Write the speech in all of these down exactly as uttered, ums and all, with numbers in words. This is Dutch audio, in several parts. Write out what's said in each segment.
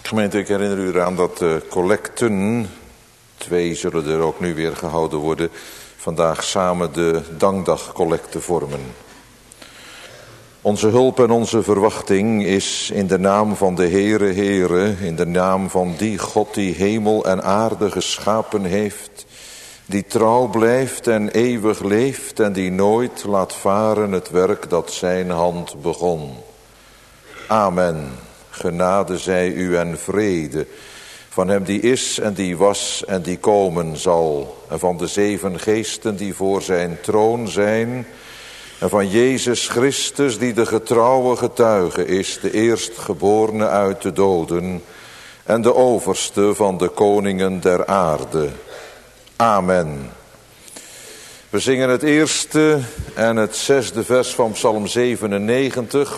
Gemeente, ik herinner u eraan dat de collecten, twee zullen er ook nu weer gehouden worden, vandaag samen de dankdagcollecte vormen. Onze hulp en onze verwachting is in de naam van de Heere, Heere, in de naam van die God die hemel en aarde geschapen heeft, die trouw blijft en eeuwig leeft en die nooit laat varen het werk dat zijn hand begon. Amen. Genade zij u en vrede van hem die is en die was en die komen zal, en van de zeven geesten die voor zijn troon zijn, en van Jezus Christus die de getrouwe getuige is, de eerstgeborene uit de doden en de overste van de koningen der aarde. Amen. We zingen het eerste en het zesde vers van Psalm zevenennegentig.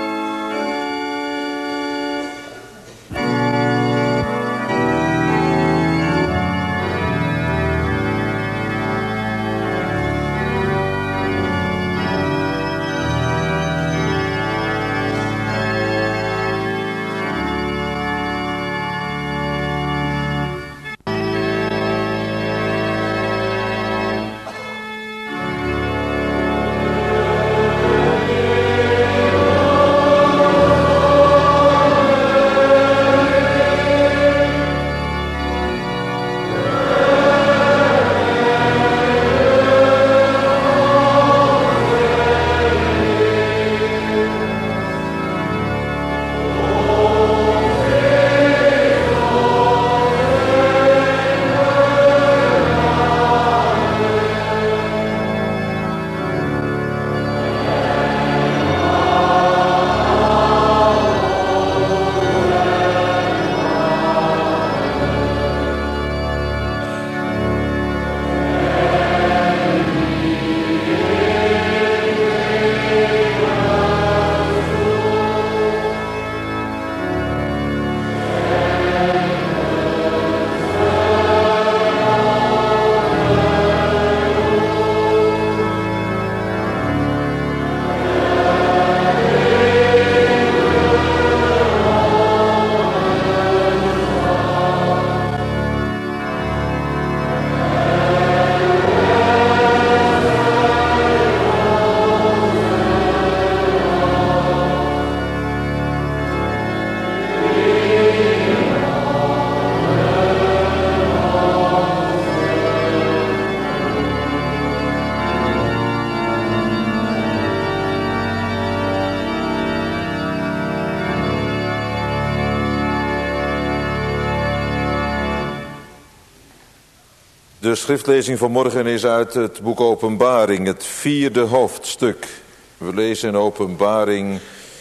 De schriftlezing van morgen is uit het boek Openbaring, het vierde hoofdstuk. We lezen in Openbaring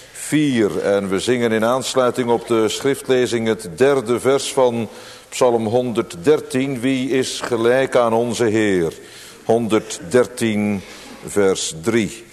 vier en we zingen in aansluiting op de schriftlezing het derde vers van Psalm honderddertien. Wie is gelijk aan onze Heer? honderddertien vers drie.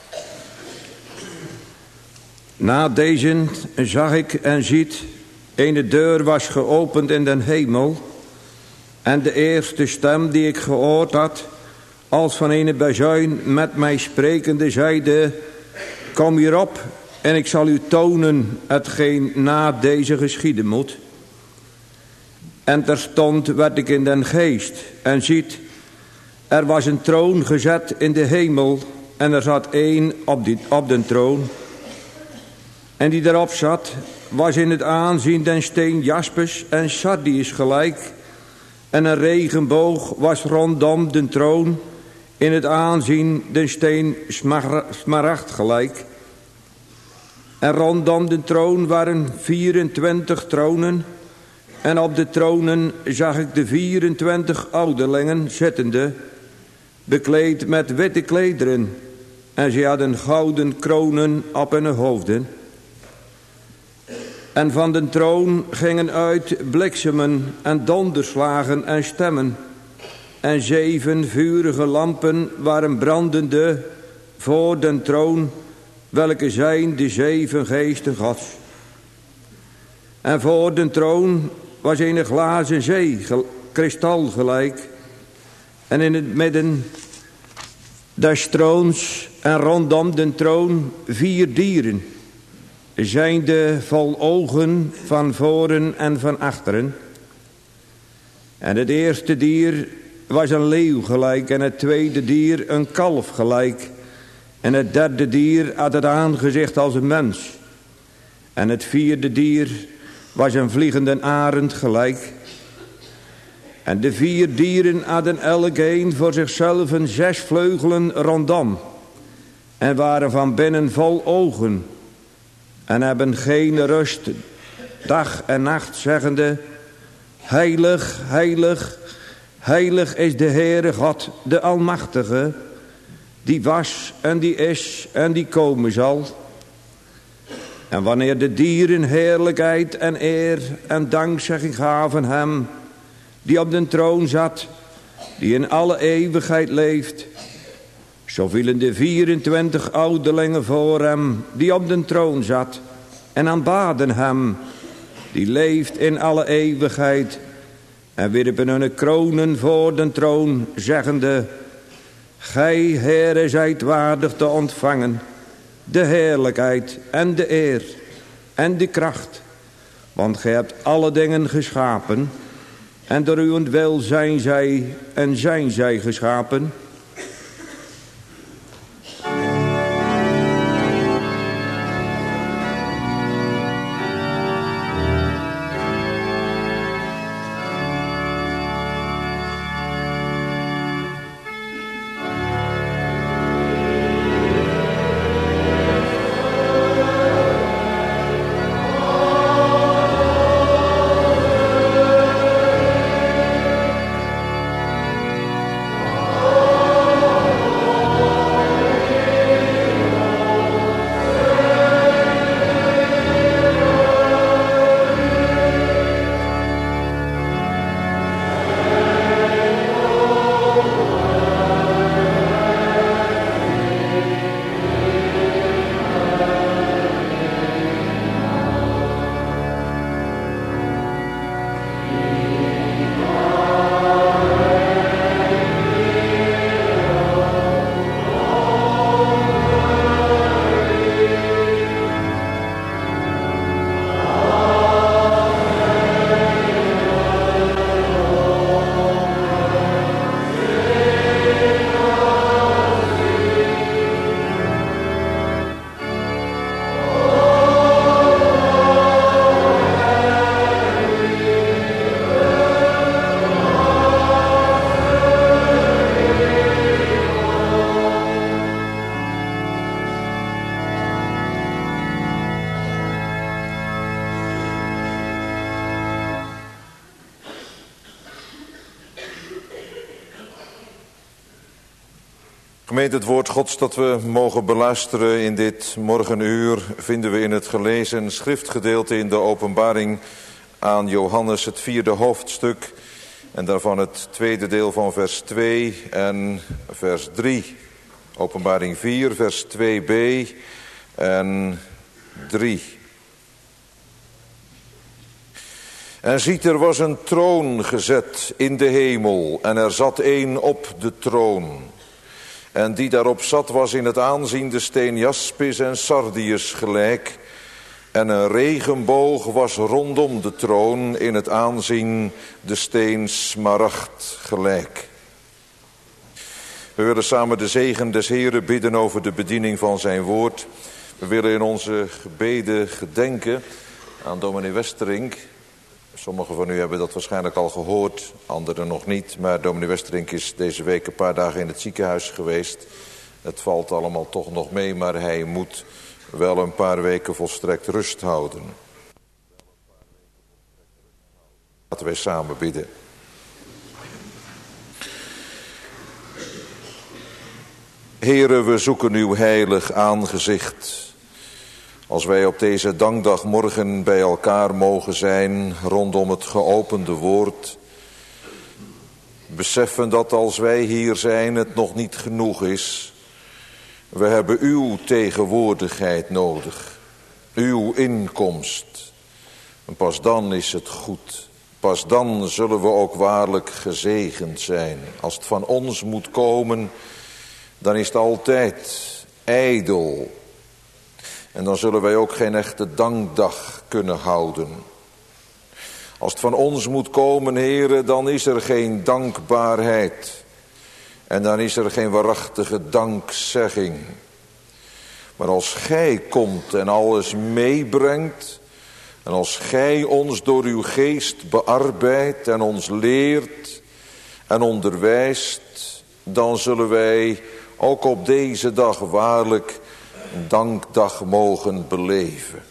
Na deze zag ik en ziet, ene deur was geopend in den hemel. En de eerste stem die ik gehoord had, als van een bazuin met mij sprekende, zeide: kom hierop en ik zal u tonen hetgeen na deze geschieden moet. En terstond werd ik in den geest en ziet, er was een troon gezet in de hemel en er zat één op, die, op den troon. En die erop zat, was in het aanzien den steen jaspis en sardius gelijk. En een regenboog was rondom de troon, in het aanzien den steen smaragd gelijk. En rondom de troon waren vierentwintig tronen, en op de tronen zag ik de vierentwintig ouderlingen zittende, bekleed met witte klederen, en ze hadden gouden kronen op hun hoofden. En van de troon gingen uit bliksemen en donderslagen en stemmen. En zeven vurige lampen waren brandende voor de troon, welke zijn de zeven geesten Gods. En voor de troon was een glazen zee, kristal gelijk. En in het midden des troons en rondom de troon vier dieren. zijnde vol ogen van voren en van achteren. En het eerste dier was een leeuw gelijk, en het tweede dier een kalf gelijk. En het derde dier had het aangezicht als een mens. En het vierde dier was een vliegende arend gelijk. En de vier dieren hadden elk een voor zichzelf een zes vleugelen rondom. En waren van binnen vol ogen. En hebben geen rust, dag en nacht, zeggende: heilig, heilig, heilig is de Heere God, de Almachtige, die was en die is en die komen zal. En wanneer de dieren heerlijkheid en eer en dankzegging gaven hem, die op den troon zat, die in alle eeuwigheid leeft, zo vielen de vierentwintig ouderlingen voor hem, die op den troon zat, en aanbaden hem, die leeft in alle eeuwigheid, en wierpen hun kronen voor den troon, zeggende: gij, Heere, zijt waardig te ontvangen de heerlijkheid en de eer en de kracht, want gij hebt alle dingen geschapen, en door uw wil zijn zij en zijn zij geschapen. Gemeente, het woord Gods dat we mogen beluisteren in dit morgenuur vinden we in het gelezen schriftgedeelte in de openbaring aan Johannes, het vierde hoofdstuk, en daarvan het tweede deel van vers twee en vers drie. Openbaring vier, vers twee b en drie. En ziet, er was een troon gezet in de hemel, en er zat een op de troon. En die daarop zat was in het aanzien de steen jaspis en sardius gelijk. En een regenboog was rondom de troon in het aanzien de steen smaragd gelijk. We willen samen de zegen des Heren bidden over de bediening van zijn woord. We willen in onze gebeden gedenken aan dominee Westerink. Sommigen van u hebben dat waarschijnlijk al gehoord, anderen nog niet. Maar dominee Westerink is deze week een paar dagen in het ziekenhuis geweest. Het valt allemaal toch nog mee, maar hij moet wel een paar weken volstrekt rust houden. Laten wij samen bidden. Heere, we zoeken uw heilig aangezicht. Als wij op deze dankdagmorgen bij elkaar mogen zijn rondom het geopende woord, beseffen dat als wij hier zijn het nog niet genoeg is. We hebben uw tegenwoordigheid nodig, uw inkomst. En pas dan is het goed, pas dan zullen we ook waarlijk gezegend zijn. Als het van ons moet komen, dan is het altijd ijdel. En dan zullen wij ook geen echte dankdag kunnen houden. Als het van ons moet komen, Heere, dan is er geen dankbaarheid. En dan is er geen waarachtige dankzegging. Maar als Gij komt en alles meebrengt, en als Gij ons door uw geest bearbeidt en ons leert en onderwijst, dan zullen wij ook op deze dag waarlijk een dankdag mogen beleven.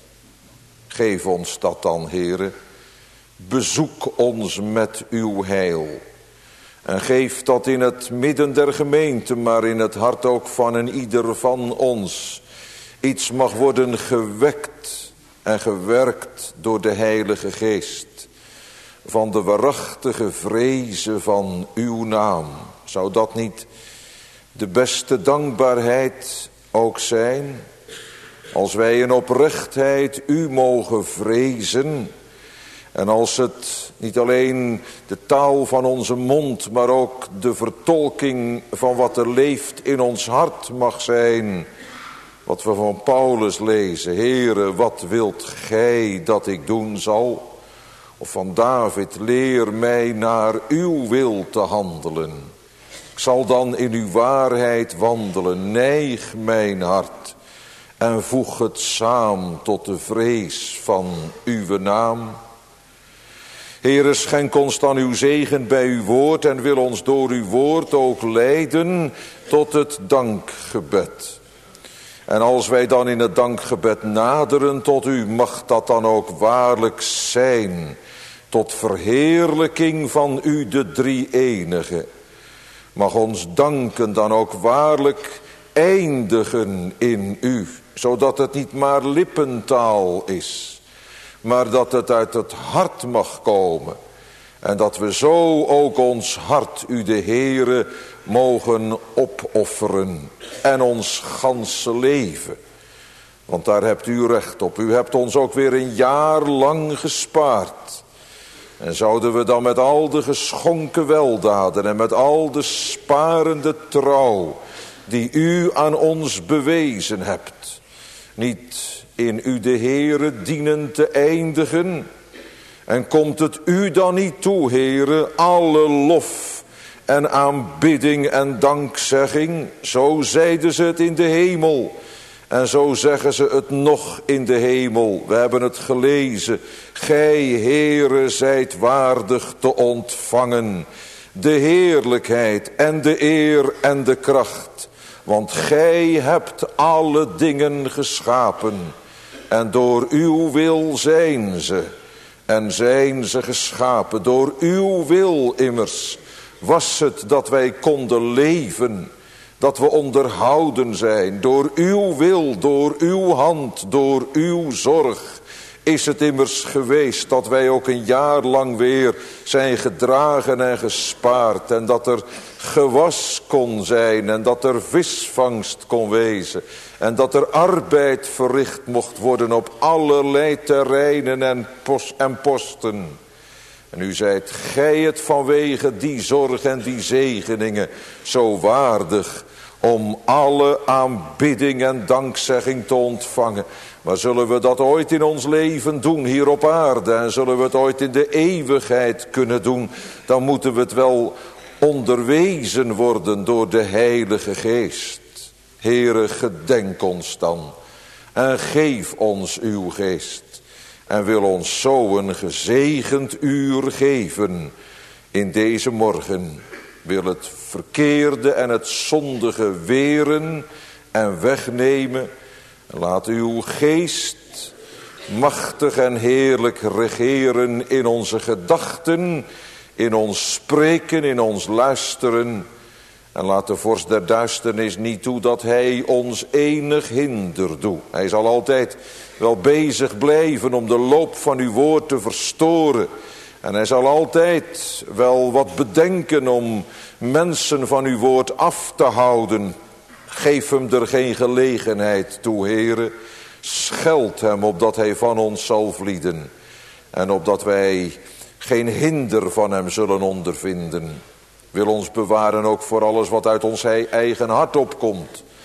Geef ons dat dan, Heere. Bezoek ons met uw heil. En geef dat in het midden der gemeente, maar in het hart ook van een ieder van ons iets mag worden gewekt en gewerkt door de Heilige Geest. Van de waarachtige vrezen van uw naam. Zou dat niet de beste dankbaarheid ook zijn? Als wij in oprechtheid u mogen vrezen. En als het niet alleen de taal van onze mond, maar ook de vertolking van wat er leeft in ons hart mag zijn. Wat we van Paulus lezen. Heere, wat wilt gij dat ik doen zal? Of van David, leer mij naar uw wil te handelen. Ik zal dan in uw waarheid wandelen. Neig mijn hart en voeg het samen tot de vrees van uw naam. Heere, schenk ons dan uw zegen bij uw woord en wil ons door uw woord ook leiden tot het dankgebed. En als wij dan in het dankgebed naderen tot u, mag dat dan ook waarlijk zijn tot verheerlijking van u de drie-enige. Mag ons danken dan ook waarlijk eindigen in u, zodat het niet maar lippentaal is, maar dat het uit het hart mag komen. En dat we zo ook ons hart u de Heere mogen opofferen. En ons ganse leven. Want daar hebt u recht op. U hebt ons ook weer een jaar lang gespaard. En zouden we dan met al de geschonken weldaden en met al de sparende trouw die u aan ons bewezen hebt, niet in u de Heere dienen te eindigen? En komt het u dan niet toe, Heere, alle lof en aanbidding en dankzegging? Zo zeiden ze het in de hemel. En zo zeggen ze het nog in de hemel. We hebben het gelezen. Gij, Heere, zijt waardig te ontvangen de heerlijkheid en de eer en de kracht. Want gij hebt alle dingen geschapen. En door uw wil zijn ze. En zijn ze geschapen. Door uw wil immers was het dat wij konden leven. Dat we onderhouden zijn. Door uw wil, door uw hand, door uw zorg is het immers geweest dat wij ook een jaar lang weer zijn gedragen en gespaard. En dat er gewas kon zijn en dat er visvangst kon wezen. En dat er arbeid verricht mocht worden op allerlei terreinen en, post, en posten. En u zijt gij het vanwege die zorg en die zegeningen zo waardig om alle aanbidding en dankzegging te ontvangen. Maar zullen we dat ooit in ons leven doen hier op aarde en zullen we het ooit in de eeuwigheid kunnen doen, dan moeten we het wel onderwezen worden door de Heilige Geest. Heere, gedenk ons dan en geef ons uw geest. En wil ons zo een gezegend uur geven in deze morgen. Wil het verkeerde en het zondige weren en wegnemen. En laat uw geest machtig en heerlijk regeren in onze gedachten, in ons spreken, in ons luisteren. En laat de vorst der duisternis niet toe dat hij ons enig hinder doet. Hij zal altijd wel bezig blijven om de loop van uw woord te verstoren. En hij zal altijd wel wat bedenken om mensen van uw woord af te houden. Geef hem er geen gelegenheid toe, Heere. Scheld hem opdat hij van ons zal vlieden. En opdat wij geen hinder van hem zullen ondervinden. Wil ons bewaren ook voor alles wat uit ons eigen hart opkomt.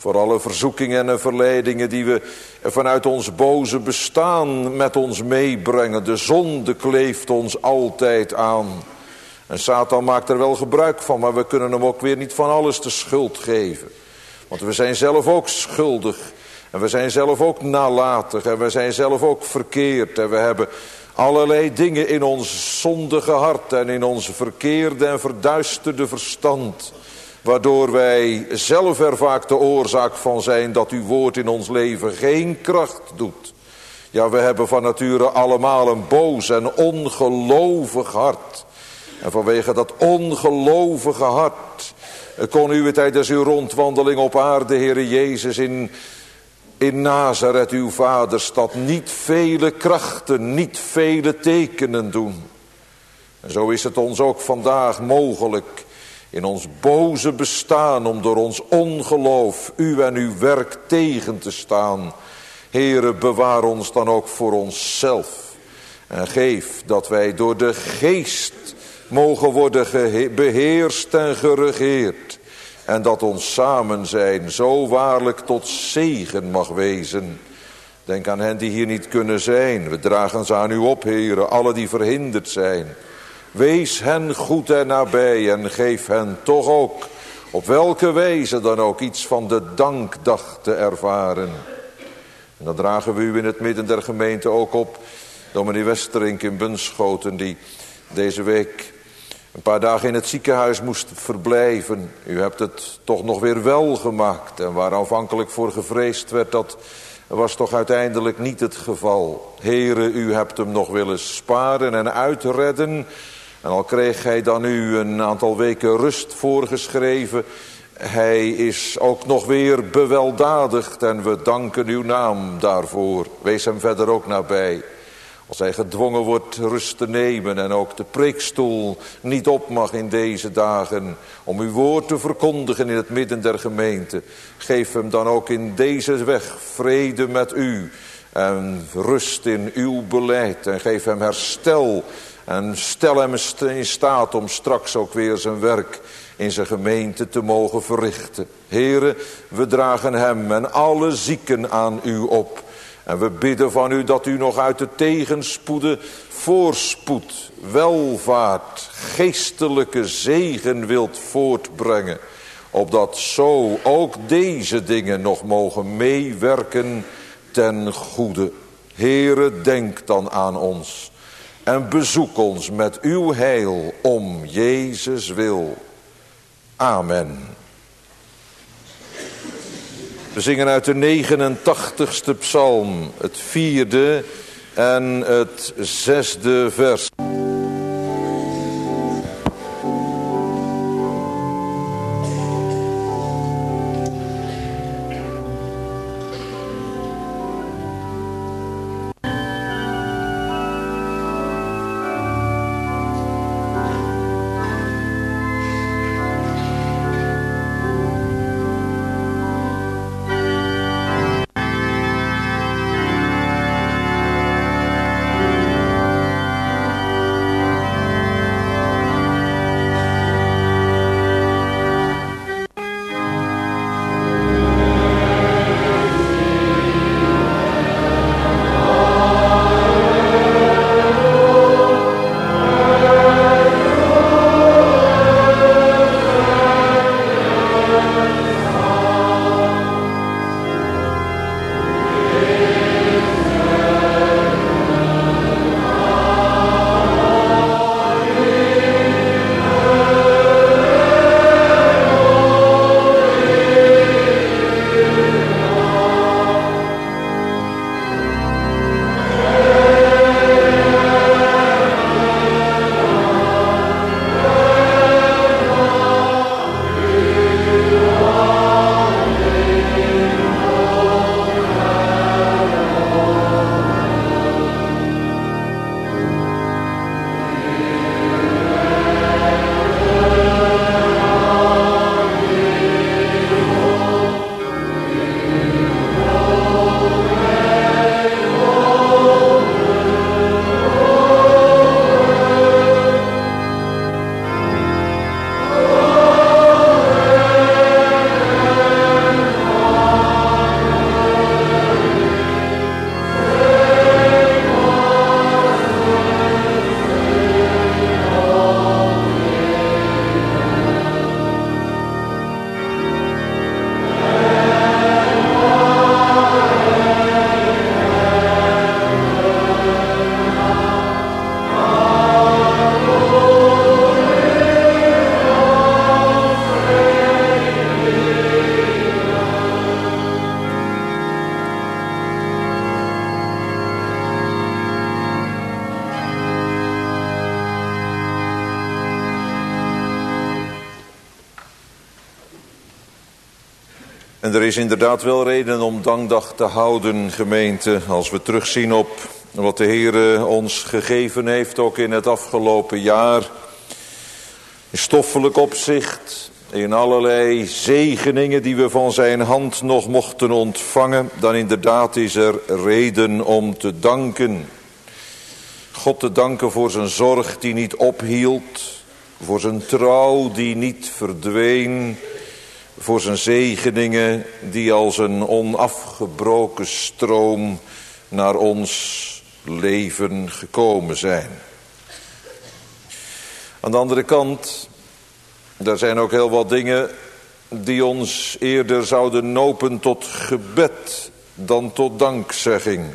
Voor alle verzoekingen en verleidingen die we vanuit ons boze bestaan met ons meebrengen. De zonde kleeft ons altijd aan. En Satan maakt er wel gebruik van, maar we kunnen hem ook weer niet van alles de schuld geven. Want we zijn zelf ook schuldig. En we zijn zelf ook nalatig. En we zijn zelf ook verkeerd. En we hebben allerlei dingen in ons zondige hart en in ons verkeerde en verduisterde verstand, waardoor wij zelf er vaak de oorzaak van zijn dat uw woord in ons leven geen kracht doet. Ja, we hebben van nature allemaal een boos en ongelovig hart. En vanwege dat ongelovige hart kon u tijdens uw rondwandeling op aarde, Heere Jezus, in, in Nazareth, uw vaderstad, niet vele krachten, niet vele tekenen doen. En zo is het ons ook vandaag mogelijk in ons boze bestaan om door ons ongeloof u en uw werk tegen te staan. Heere, bewaar ons dan ook voor onszelf. En geef dat wij door de geest mogen worden beheerst en geregeerd. En dat ons samen zijn zo waarlijk tot zegen mag wezen. Denk aan hen die hier niet kunnen zijn. We dragen ze aan u op, Heere, alle die verhinderd zijn. Wees hen goed en nabij en geef hen toch ook, op welke wijze dan ook, iets van de dankdag te ervaren. En dan dragen we u in het midden der gemeente ook op, dominee Westerink in Bunschoten, die deze week een paar dagen in het ziekenhuis moest verblijven. U hebt het toch nog weer wel gemaakt. En waar aanvankelijk voor gevreesd werd, dat was toch uiteindelijk niet het geval. Heere, u hebt hem nog willen sparen en uitredden. En al kreeg hij dan u een aantal weken rust voorgeschreven, hij is ook nog weer beweldadigd en we danken uw naam daarvoor. Wees hem verder ook nabij. Als hij gedwongen wordt rust te nemen en ook de preekstoel niet op mag in deze dagen om uw woord te verkondigen in het midden der gemeente. Geef hem dan ook in deze weg vrede met u en rust in uw beleid. En geef hem herstel en stel hem in staat om straks ook weer zijn werk in zijn gemeente te mogen verrichten. Here, we dragen hem en alle zieken aan u op. En we bidden van u dat u nog uit de tegenspoeden voorspoed, welvaart, geestelijke zegen wilt voortbrengen. Opdat zo ook deze dingen nog mogen meewerken ten goede. Heere, denk dan aan ons. En bezoek ons met uw heil om Jezus wil. Amen. We zingen uit de negenentachtigste psalm, het vierde en het zesde vers. En er is inderdaad wel reden om dankdag te houden, gemeente, als we terugzien op wat de Heer ons gegeven heeft, ook in het afgelopen jaar. In stoffelijk opzicht, in allerlei zegeningen die we van zijn hand nog mochten ontvangen, dan inderdaad is er reden om te danken. God te danken voor zijn zorg die niet ophield, voor zijn trouw die niet verdween, voor zijn zegeningen die als een onafgebroken stroom naar ons leven gekomen zijn. Aan de andere kant, er zijn ook heel wat dingen die ons eerder zouden nopen tot gebed dan tot dankzegging.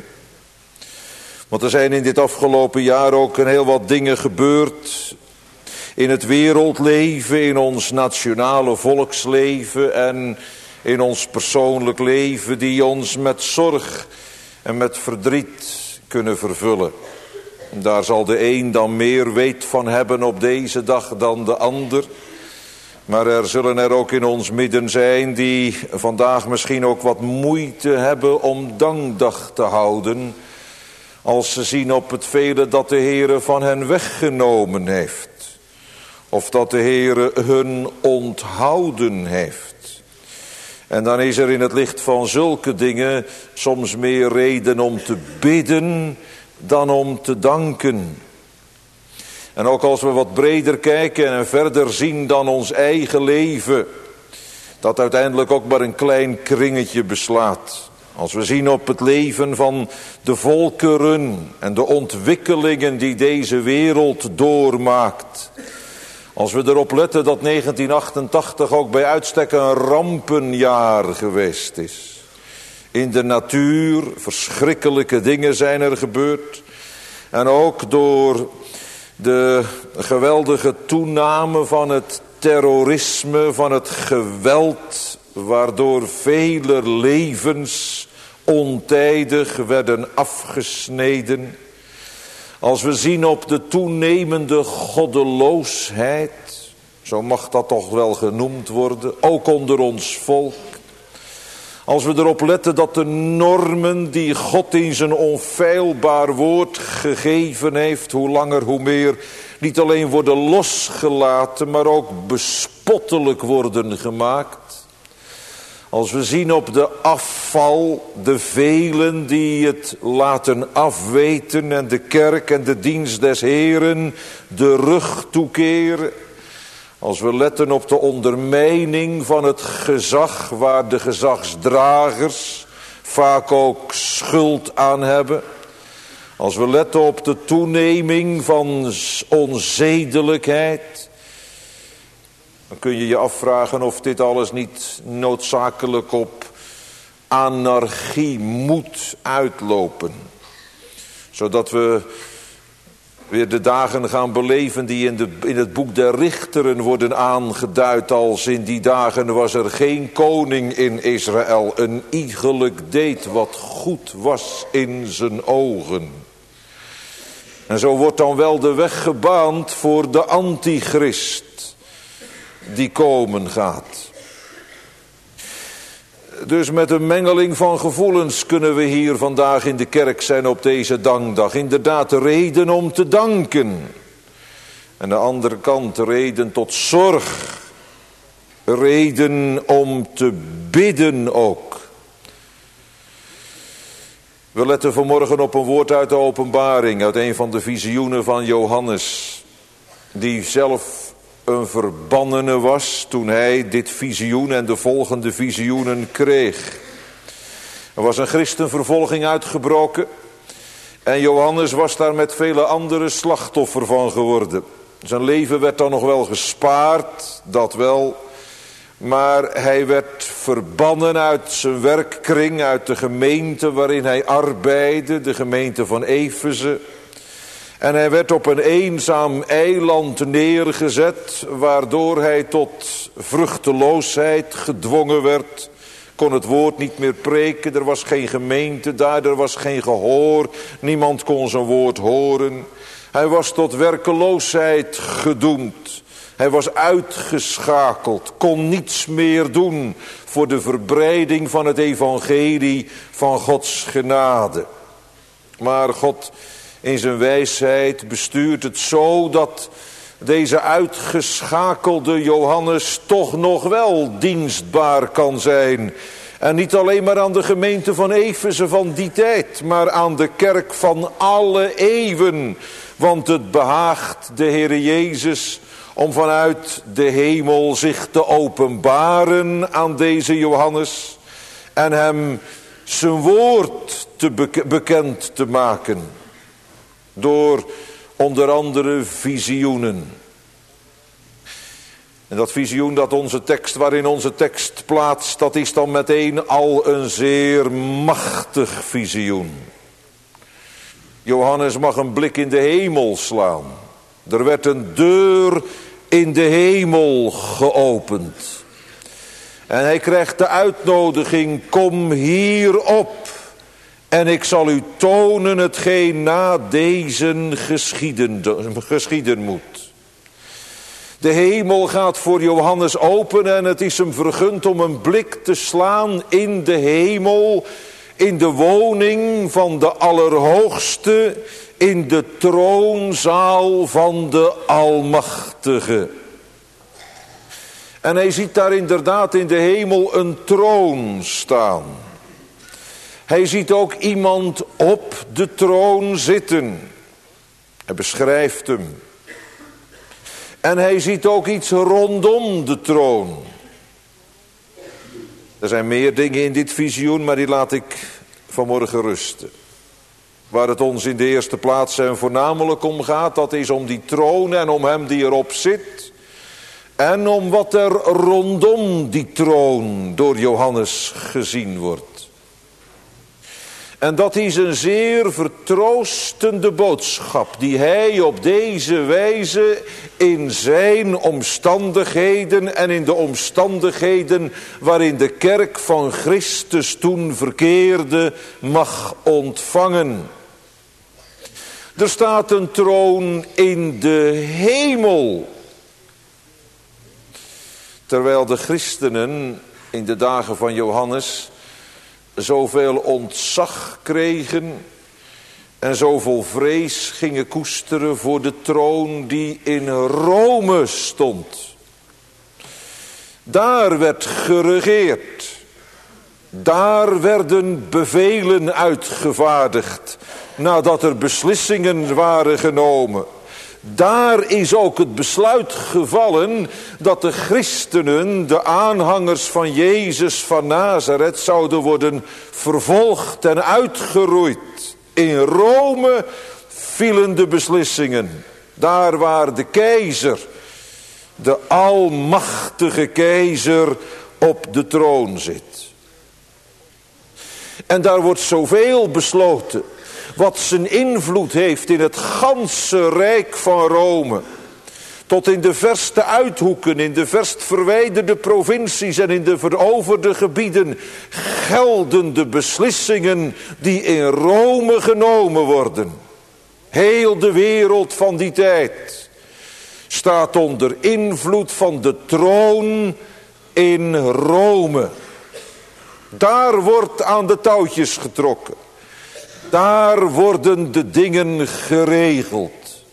Want er zijn in dit afgelopen jaar ook een heel wat dingen gebeurd in het wereldleven, in ons nationale volksleven en in ons persoonlijk leven, die ons met zorg en met verdriet kunnen vervullen. Daar zal de een dan meer weet van hebben op deze dag dan de ander. Maar er zullen er ook in ons midden zijn die vandaag misschien ook wat moeite hebben om dankdag te houden, als ze zien op het vele dat de Heere van hen weggenomen heeft. Of dat de Heere hun onthouden heeft. En dan is er in het licht van zulke dingen soms meer reden om te bidden dan om te danken. En ook als we wat breder kijken en verder zien dan ons eigen leven, dat uiteindelijk ook maar een klein kringetje beslaat. Als we zien op het leven van de volkeren en de ontwikkelingen die deze wereld doormaakt. Als we erop letten dat negentien achtentachtig ook bij uitstek een rampenjaar geweest is. In de natuur, verschrikkelijke dingen zijn er gebeurd. En ook door de geweldige toename van het terrorisme, van het geweld, waardoor vele levens ontijdig werden afgesneden. Als we zien op de toenemende goddeloosheid, zo mag dat toch wel genoemd worden, ook onder ons volk. Als we erop letten dat de normen die God in zijn onfeilbaar woord gegeven heeft, hoe langer hoe meer, niet alleen worden losgelaten, maar ook bespottelijk worden gemaakt. Als we zien op de afval, de velen die het laten afweten en de kerk en de dienst des Heeren de rug toekeren. Als we letten op de ondermijning van het gezag, waar de gezagsdragers vaak ook schuld aan hebben. Als we letten op de toeneming van onzedelijkheid, dan kun je je afvragen of dit alles niet noodzakelijk op anarchie moet uitlopen. Zodat we weer de dagen gaan beleven die in, de, in het boek der Richteren worden aangeduid als in die dagen was er geen koning in Israël. Een iegelijk deed wat goed was in zijn ogen. En zo wordt dan wel de weg gebaand voor de antichrist die komen gaat. Dus met een mengeling van gevoelens kunnen we hier vandaag in de kerk zijn op deze dankdag. Inderdaad de reden om te danken. En de andere kant de reden tot zorg. Reden om te bidden ook. We letten vanmorgen op een woord uit de Openbaring, uit een van de visioenen van Johannes, die zelf een verbannene was toen hij dit visioen en de volgende visioenen kreeg. Er was een christenvervolging uitgebroken en Johannes was daar met vele anderen slachtoffer van geworden. Zijn leven werd dan nog wel gespaard, dat wel, maar hij werd verbannen uit zijn werkkring, uit de gemeente waarin hij arbeidde, de gemeente van Efeze. En hij werd op een eenzaam eiland neergezet, waardoor hij tot vruchteloosheid gedwongen werd. Kon het woord niet meer preken, er was geen gemeente daar, er was geen gehoor. Niemand kon zijn woord horen. Hij was tot werkeloosheid gedoemd. Hij was uitgeschakeld, kon niets meer doen voor de verbreiding van het evangelie van Gods genade. Maar God in zijn wijsheid bestuurt het zo dat deze uitgeschakelde Johannes toch nog wel dienstbaar kan zijn. En niet alleen maar aan de gemeente van Efeze van die tijd, maar aan de kerk van alle eeuwen. Want het behaagt de Heere Jezus om vanuit de hemel zich te openbaren aan deze Johannes en hem zijn woord te bek- bekend te maken. Door onder andere visioenen. En dat visioen dat onze tekst, waarin onze tekst plaatst, dat is dan meteen al een zeer machtig visioen. Johannes mag een blik in de hemel slaan. Er werd een deur in de hemel geopend. En hij krijgt de uitnodiging, kom hierop. En ik zal u tonen hetgeen na deze geschieden, geschieden moet. De hemel gaat voor Johannes open en het is hem vergund om een blik te slaan in de hemel, in de woning van de Allerhoogste, in de troonzaal van de Almachtige. En hij ziet daar inderdaad in de hemel een troon staan. Hij ziet ook iemand op de troon zitten. Hij beschrijft hem. En hij ziet ook iets rondom de troon. Er zijn meer dingen in dit visioen, maar die laat ik vanmorgen rusten. Waar het ons in de eerste plaats en voornamelijk om gaat, dat is om die troon en om hem die erop zit. En om wat er rondom die troon door Johannes gezien wordt. En dat is een zeer vertroostende boodschap die hij op deze wijze in zijn omstandigheden en in de omstandigheden waarin de kerk van Christus toen verkeerde mag ontvangen. Er staat een troon in de hemel. Terwijl de christenen in de dagen van Johannes zoveel ontzag kregen en zoveel vrees gingen koesteren voor de troon die in Rome stond. Daar werd geregeerd. Daar werden bevelen uitgevaardigd nadat er beslissingen waren genomen. Daar is ook het besluit gevallen dat de christenen, de aanhangers van Jezus van Nazareth, zouden worden vervolgd en uitgeroeid. In Rome vielen de beslissingen. Daar waar de keizer, de almachtige keizer, op de troon zit. En daar wordt zoveel besloten wat zijn invloed heeft in het ganse rijk van Rome. Tot in de verste uithoeken, in de verst verwijderde provincies en in de veroverde gebieden gelden de beslissingen die in Rome genomen worden. Heel de wereld van die tijd staat onder invloed van de troon in Rome. Daar wordt aan de touwtjes getrokken. Daar worden de dingen geregeld.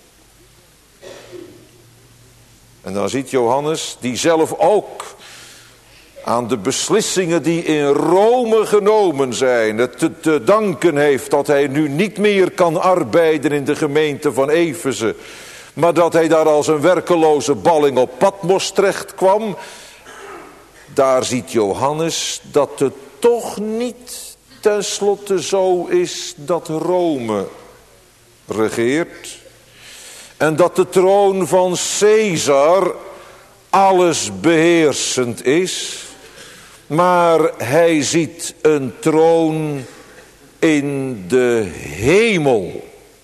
En dan ziet Johannes, die zelf ook aan de beslissingen die in Rome genomen zijn, het te, te danken heeft dat hij nu niet meer kan arbeiden in de gemeente van Efeze, maar dat hij daar als een werkeloze balling op Patmos terecht kwam. Daar ziet Johannes dat het toch niet ten slotte zo is dat Rome regeert. En dat de troon van Caesar alles beheersend is. Maar hij ziet een troon in de hemel.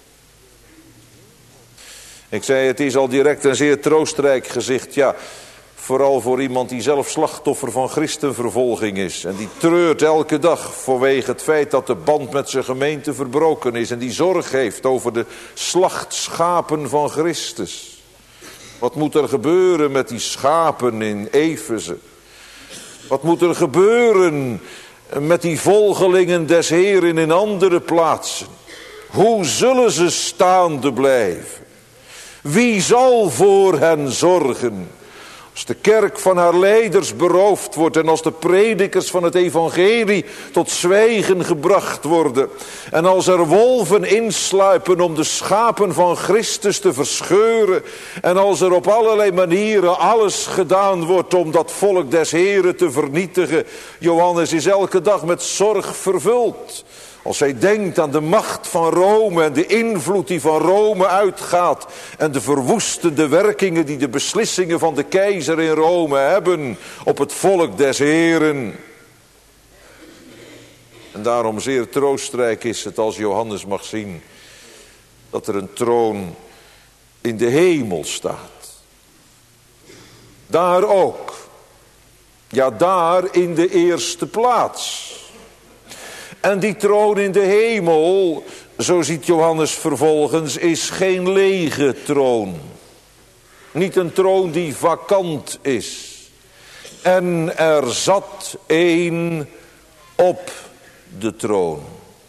Ik zei, het is al direct een zeer troostrijk gezicht. Ja, vooral voor iemand die zelf slachtoffer van christenvervolging is. En die treurt elke dag vanwege het feit dat de band met zijn gemeente verbroken is. En die zorg heeft over de slachtschapen van Christus. Wat moet er gebeuren met die schapen in Efeze? Wat moet er gebeuren met die volgelingen des Heeren in andere plaatsen? Hoe zullen ze staande blijven? Wie zal voor hen zorgen? Als de kerk van haar leiders beroofd wordt en als de predikers van het evangelie tot zwijgen gebracht worden. En als er wolven insluipen om de schapen van Christus te verscheuren. En als er op allerlei manieren alles gedaan wordt om dat volk des Heren te vernietigen. Johannes is elke dag met zorg vervuld. Als hij denkt aan de macht van Rome en de invloed die van Rome uitgaat. En de verwoestende werkingen die de beslissingen van de keizer in Rome hebben op het volk des Heren. En daarom zeer troostrijk is het als Johannes mag zien dat er een troon in de hemel staat. Daar ook. Ja, daar in de eerste plaats. En die troon in de hemel, zo ziet Johannes vervolgens, is geen lege troon. Niet een troon die vakant is. En er zat één op de troon.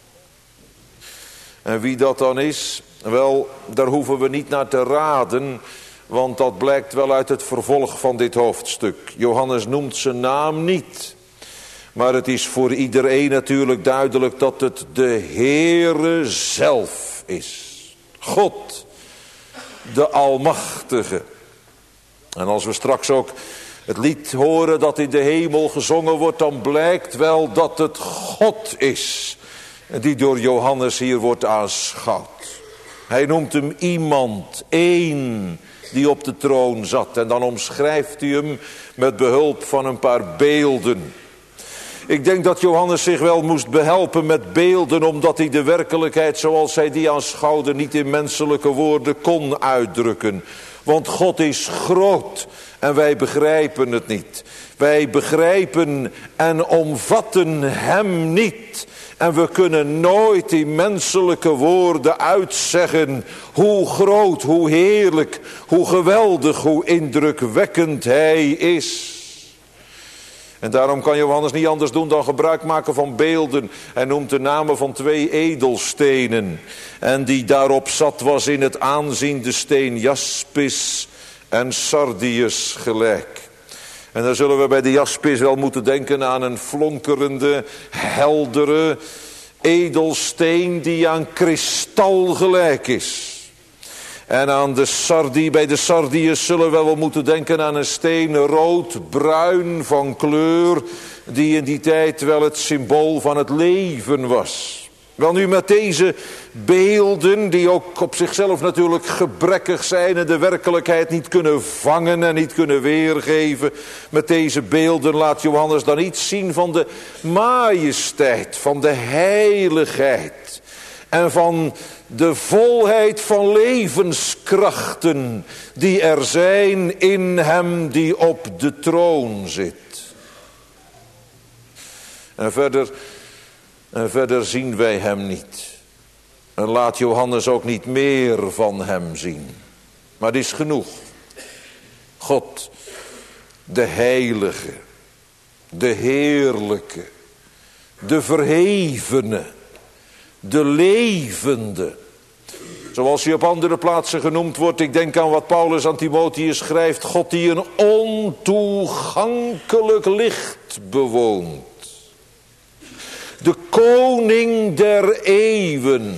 En wie dat dan is? Wel, daar hoeven we niet naar te raden, want dat blijkt wel uit het vervolg van dit hoofdstuk. Johannes noemt zijn naam niet. Maar het is voor iedereen natuurlijk duidelijk dat het de Heere zelf is. God, de Almachtige. En als we straks ook het lied horen dat in de hemel gezongen wordt, dan blijkt wel dat het God is die door Johannes hier wordt aanschouwd. Hij noemt hem iemand, één die op de troon zat. En dan omschrijft hij hem met behulp van een paar beelden. Ik denk dat Johannes zich wel moest behelpen met beelden, omdat hij de werkelijkheid zoals hij die aanschouwde niet in menselijke woorden kon uitdrukken. Want God is groot en wij begrijpen het niet. Wij begrijpen en omvatten hem niet. En we kunnen nooit in menselijke woorden uitzeggen hoe groot, hoe heerlijk, hoe geweldig, hoe indrukwekkend hij is. En daarom kan Johannes niet anders doen dan gebruik maken van beelden. Hij noemt de namen van twee edelstenen. En die daarop zat was in het aanzien de steen jaspis en sardius gelijk. En dan zullen we bij de jaspis wel moeten denken aan een flonkerende, heldere edelsteen die aan kristal gelijk is. En aan de sardie, bij de sardius zullen we wel moeten denken aan een steen rood-bruin van kleur, die in die tijd wel het symbool van het leven was. Wel nu met deze beelden, die ook op zichzelf natuurlijk gebrekkig zijn en de werkelijkheid niet kunnen vangen en niet kunnen weergeven. Met deze beelden laat Johannes dan iets zien van de majesteit, van de heiligheid en van de volheid van levenskrachten die er zijn in hem die op de troon zit. En verder, en verder zien wij hem niet. En laat Johannes ook niet meer van hem zien. Maar het is genoeg. God, de heilige, de heerlijke, de verhevene, de levende. Zoals hij op andere plaatsen genoemd wordt. Ik denk aan wat Paulus aan Timotheus schrijft. God die een ontoegankelijk licht bewoont. De koning der eeuwen.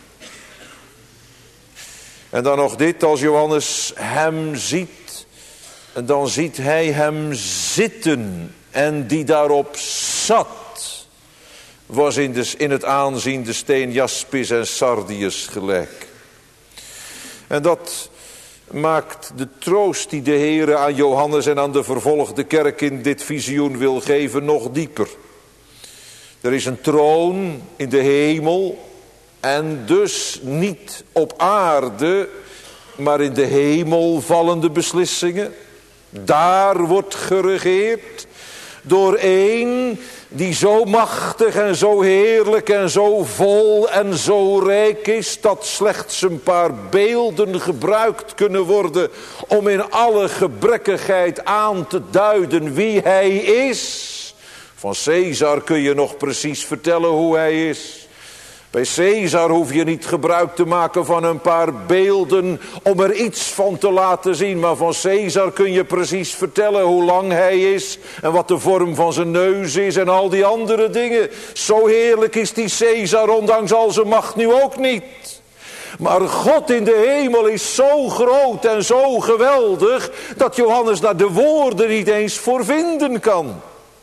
En dan nog dit, als Johannes hem ziet, dan ziet hij hem zitten. En die daarop zat, was in, de, in het aanzien de steen jaspis en sardius gelijk. En dat maakt de troost die de Heere aan Johannes en aan de vervolgde kerk in dit visioen wil geven nog dieper. Er is een troon in de hemel en dus niet op aarde, maar in de hemel vallende beslissingen. Daar wordt geregeerd. Door één die zo machtig en zo heerlijk en zo vol en zo rijk is, dat slechts een paar beelden gebruikt kunnen worden om in alle gebrekkigheid aan te duiden wie hij is. Van Caesar kun je nog precies vertellen hoe hij is. Bij Caesar hoef je niet gebruik te maken van een paar beelden om er iets van te laten zien. Maar van Caesar kun je precies vertellen hoe lang hij is en wat de vorm van zijn neus is en al die andere dingen. Zo heerlijk is die Caesar, ondanks al zijn macht nu ook niet. Maar God in de hemel is zo groot en zo geweldig dat Johannes daar de woorden niet eens voor vinden kan.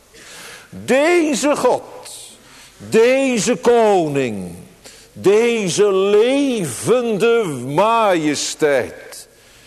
Deze God, deze koning, deze levende majesteit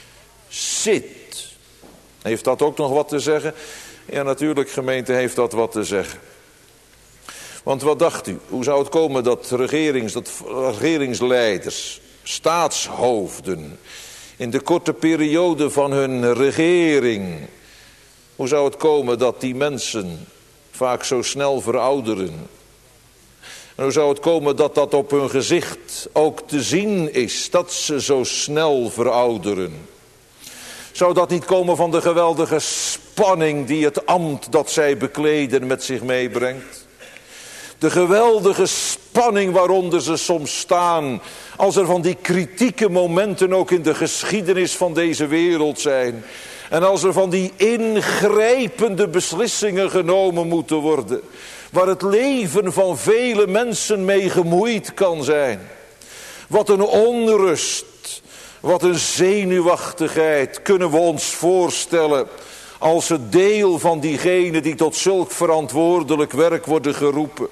zit. Heeft dat ook nog wat te zeggen? Ja, natuurlijk, gemeente, heeft dat wat te zeggen. Want wat dacht u? Hoe zou het komen dat, regerings, dat regeringsleiders, staatshoofden, in de korte periode van hun regering, hoe zou het komen dat die mensen vaak zo snel verouderen? En hoe zou het komen dat dat op hun gezicht ook te zien is, dat ze zo snel verouderen? Zou dat niet komen van de geweldige spanning die het ambt dat zij bekleden met zich meebrengt? De geweldige spanning waaronder ze soms staan, als er van die kritieke momenten ook in de geschiedenis van deze wereld zijn. En als er van die ingrijpende beslissingen genomen moeten worden, waar het leven van vele mensen mee gemoeid kan zijn. Wat een onrust, wat een zenuwachtigheid kunnen we ons voorstellen als het deel van diegenen die tot zulk verantwoordelijk werk worden geroepen.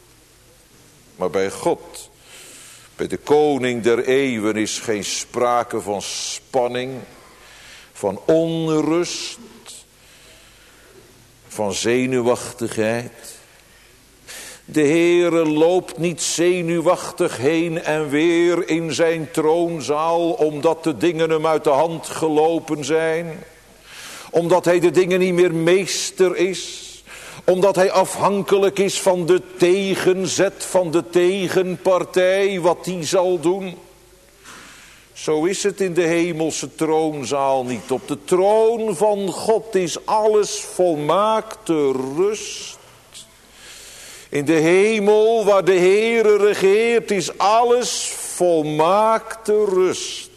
Maar bij God, bij de koning der eeuwen, is geen sprake van spanning, van onrust, van zenuwachtigheid. De Heere loopt niet zenuwachtig heen en weer in zijn troonzaal, omdat de dingen hem uit de hand gelopen zijn. Omdat hij de dingen niet meer meester is. Omdat hij afhankelijk is van de tegenzet van de tegenpartij, wat die zal doen. Zo is het in de hemelse troonzaal niet. Op de troon van God is alles volmaakte rust. In de hemel waar de Heere regeert is alles volmaakte rust.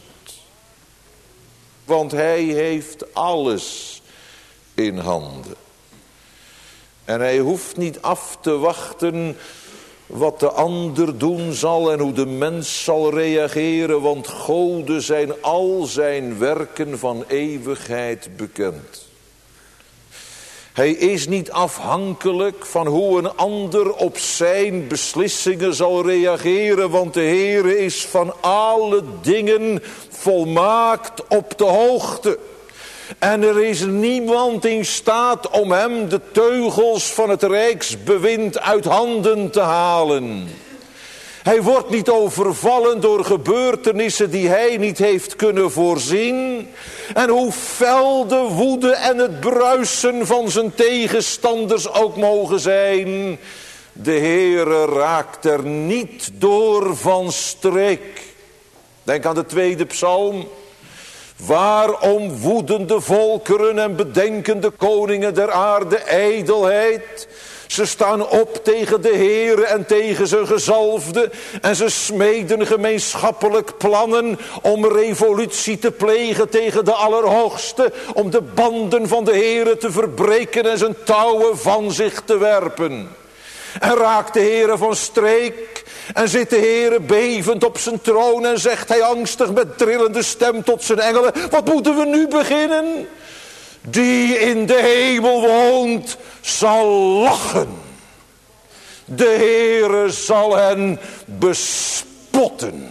Want hij heeft alles in handen. En hij hoeft niet af te wachten wat de ander doen zal en hoe de mens zal reageren. Want Gode zijn al zijn werken van eeuwigheid bekend. Hij is niet afhankelijk van hoe een ander op zijn beslissingen zal reageren. Want de Heere is van alle dingen volmaakt op de hoogte. En er is niemand in staat om hem de teugels van het rijksbewind uit handen te halen. Hij wordt niet overvallen door gebeurtenissen die hij niet heeft kunnen voorzien. En hoe fel de woede en het bruisen van zijn tegenstanders ook mogen zijn, de Heere raakt er niet door van streek. Denk aan de tweede psalm. Waarom woeden de volkeren en bedenken de koningen der aarde ijdelheid? Ze staan op tegen de Heere en tegen zijn gezalfde. En ze smeden gemeenschappelijk plannen om revolutie te plegen tegen de Allerhoogste. Om de banden van de Heere te verbreken en zijn touwen van zich te werpen. En raakt de Heere van streek en zit de Heere bevend op zijn troon en zegt hij angstig met trillende stem tot zijn engelen: wat moeten we nu beginnen? Die in de hemel woont zal lachen. De Heere zal hen bespotten.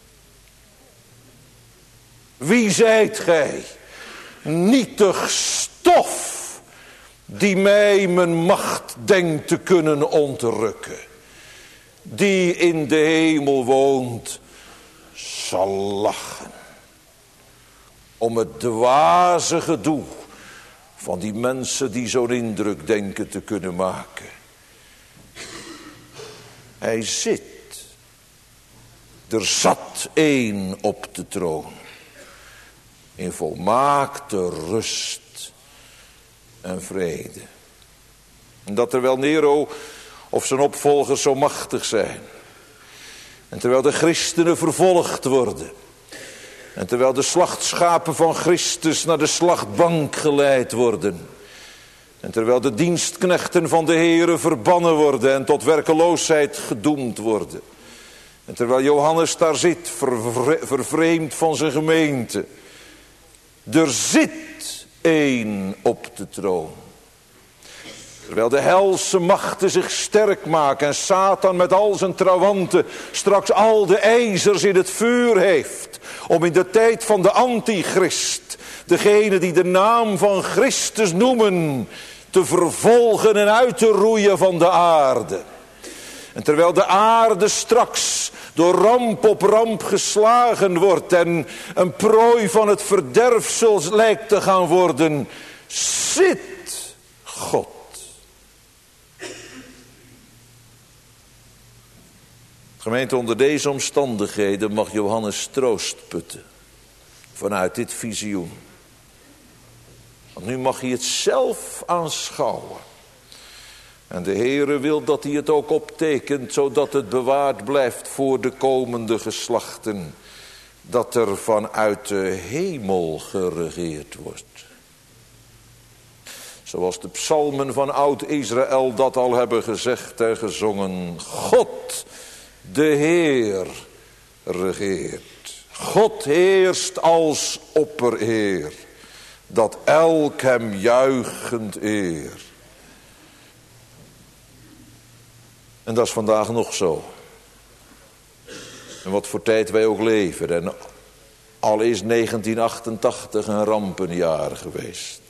Wie zijt gij? Nietig stof, die mij mijn macht denkt te kunnen ontrukken. Die in de hemel woont, zal lachen. Om het dwaze gedoe van die mensen die zo'n indruk denken te kunnen maken. Hij zit. Er zat één op de troon. In volmaakte rust en vrede. En dat terwijl Nero of zijn opvolgers zo machtig zijn. En terwijl de christenen vervolgd worden. En terwijl de slachtschapen van Christus naar de slachtbank geleid worden. En terwijl de dienstknechten van de Heere verbannen worden en tot werkeloosheid gedoemd worden. En terwijl Johannes daar zit, vervre- vervreemd van zijn gemeente. Er zit één op de troon. Terwijl de helse machten zich sterk maken en Satan met al zijn trawanten straks al de ijzers in het vuur heeft. Om in de tijd van de antichrist, degene die de naam van Christus noemen, te vervolgen en uit te roeien van de aarde. En terwijl de aarde straks door ramp op ramp geslagen wordt en een prooi van het verderfsel lijkt te gaan worden, zit God. Gemeente, onder deze omstandigheden mag Johannes troost putten vanuit dit visioen. Want nu mag hij het zelf aanschouwen. En de Heere wil dat hij het ook optekent, zodat het bewaard blijft voor de komende geslachten. Dat er vanuit de hemel geregeerd wordt. Zoals de psalmen van Oud-Israël dat al hebben gezegd en gezongen. God, de Heer, regeert. God heerst als opperheer. Dat elk hem juichend eer. En dat is vandaag nog zo. En wat voor tijd wij ook leven. En al is negentien achtentachtig een rampenjaar geweest.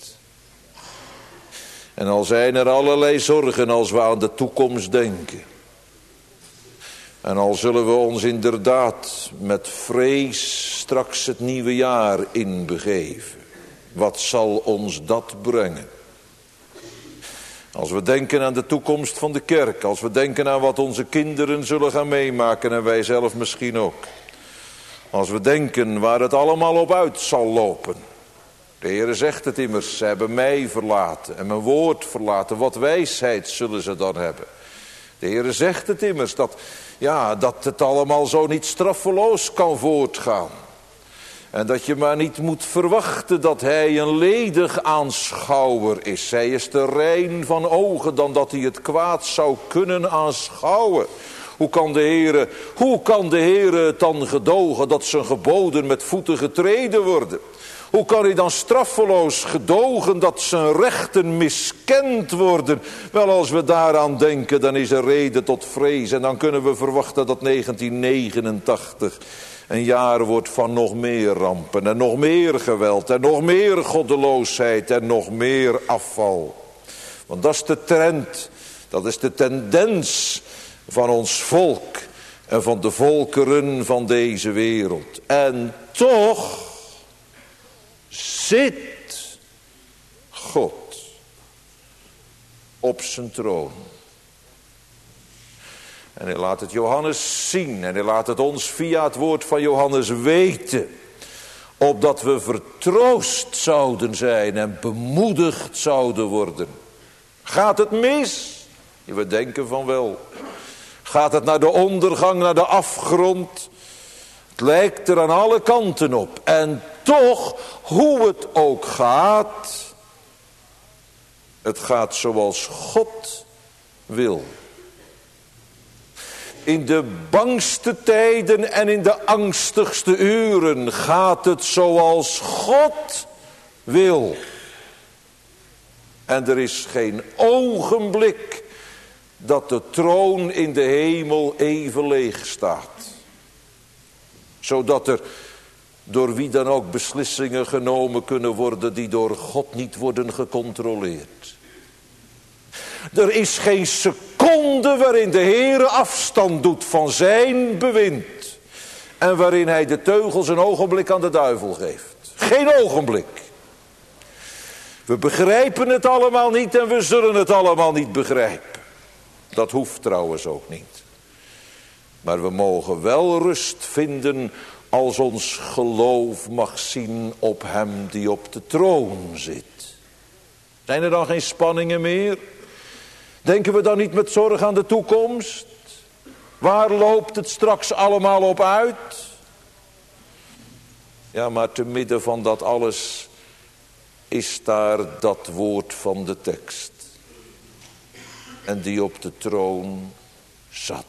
En al zijn er allerlei zorgen als we aan de toekomst denken. En al zullen we ons inderdaad met vrees straks het nieuwe jaar inbegeven. Wat zal ons dat brengen? Als we denken aan de toekomst van de kerk. Als we denken aan wat onze kinderen zullen gaan meemaken. En wij zelf misschien ook. Als we denken waar het allemaal op uit zal lopen. De Heere zegt het immers. Ze hebben mij verlaten en mijn woord verlaten. Wat wijsheid zullen ze dan hebben. De Heere zegt het immers. Dat, ja, dat het allemaal zo niet straffeloos kan voortgaan. En dat je maar niet moet verwachten dat hij een ledig aanschouwer is. Hij is te rein van ogen dan dat hij het kwaad zou kunnen aanschouwen. Hoe kan de Heere, hoe kan de Heere het dan gedogen dat zijn geboden met voeten getreden worden? Hoe kan hij dan straffeloos gedogen dat zijn rechten miskend worden? Wel, als we daaraan denken, dan is er reden tot vrees. En dan kunnen we verwachten dat negentien negenentachtig een jaar wordt van nog meer rampen. En nog meer geweld. En nog meer goddeloosheid. En nog meer afval. Want dat is de trend. Dat is de tendens van ons volk. En van de volkeren van deze wereld. En toch zit God op zijn troon. En hij laat het Johannes zien. En hij laat het ons via het woord van Johannes weten. Opdat we vertroost zouden zijn en bemoedigd zouden worden. Gaat het mis? We denken van wel. Gaat het naar de ondergang, naar de afgrond? Het lijkt er aan alle kanten op. En toch, hoe het ook gaat, het gaat zoals God wil. In de bangste tijden en in de angstigste uren gaat het zoals God wil. En er is geen ogenblik dat de troon in de hemel even leeg staat. Zodat er door wie dan ook beslissingen genomen kunnen worden die door God niet worden gecontroleerd. Er is geen seconde waarin de Heere afstand doet van zijn bewind. En waarin hij de teugels een ogenblik aan de duivel geeft. Geen ogenblik. We begrijpen het allemaal niet en we zullen het allemaal niet begrijpen. Dat hoeft trouwens ook niet. Maar we mogen wel rust vinden als ons geloof mag zien op hem die op de troon zit. Zijn er dan geen spanningen meer? Denken we dan niet met zorg aan de toekomst? Waar loopt het straks allemaal op uit? Ja, maar te midden van dat alles is daar dat woord van de tekst. En die op de troon zat.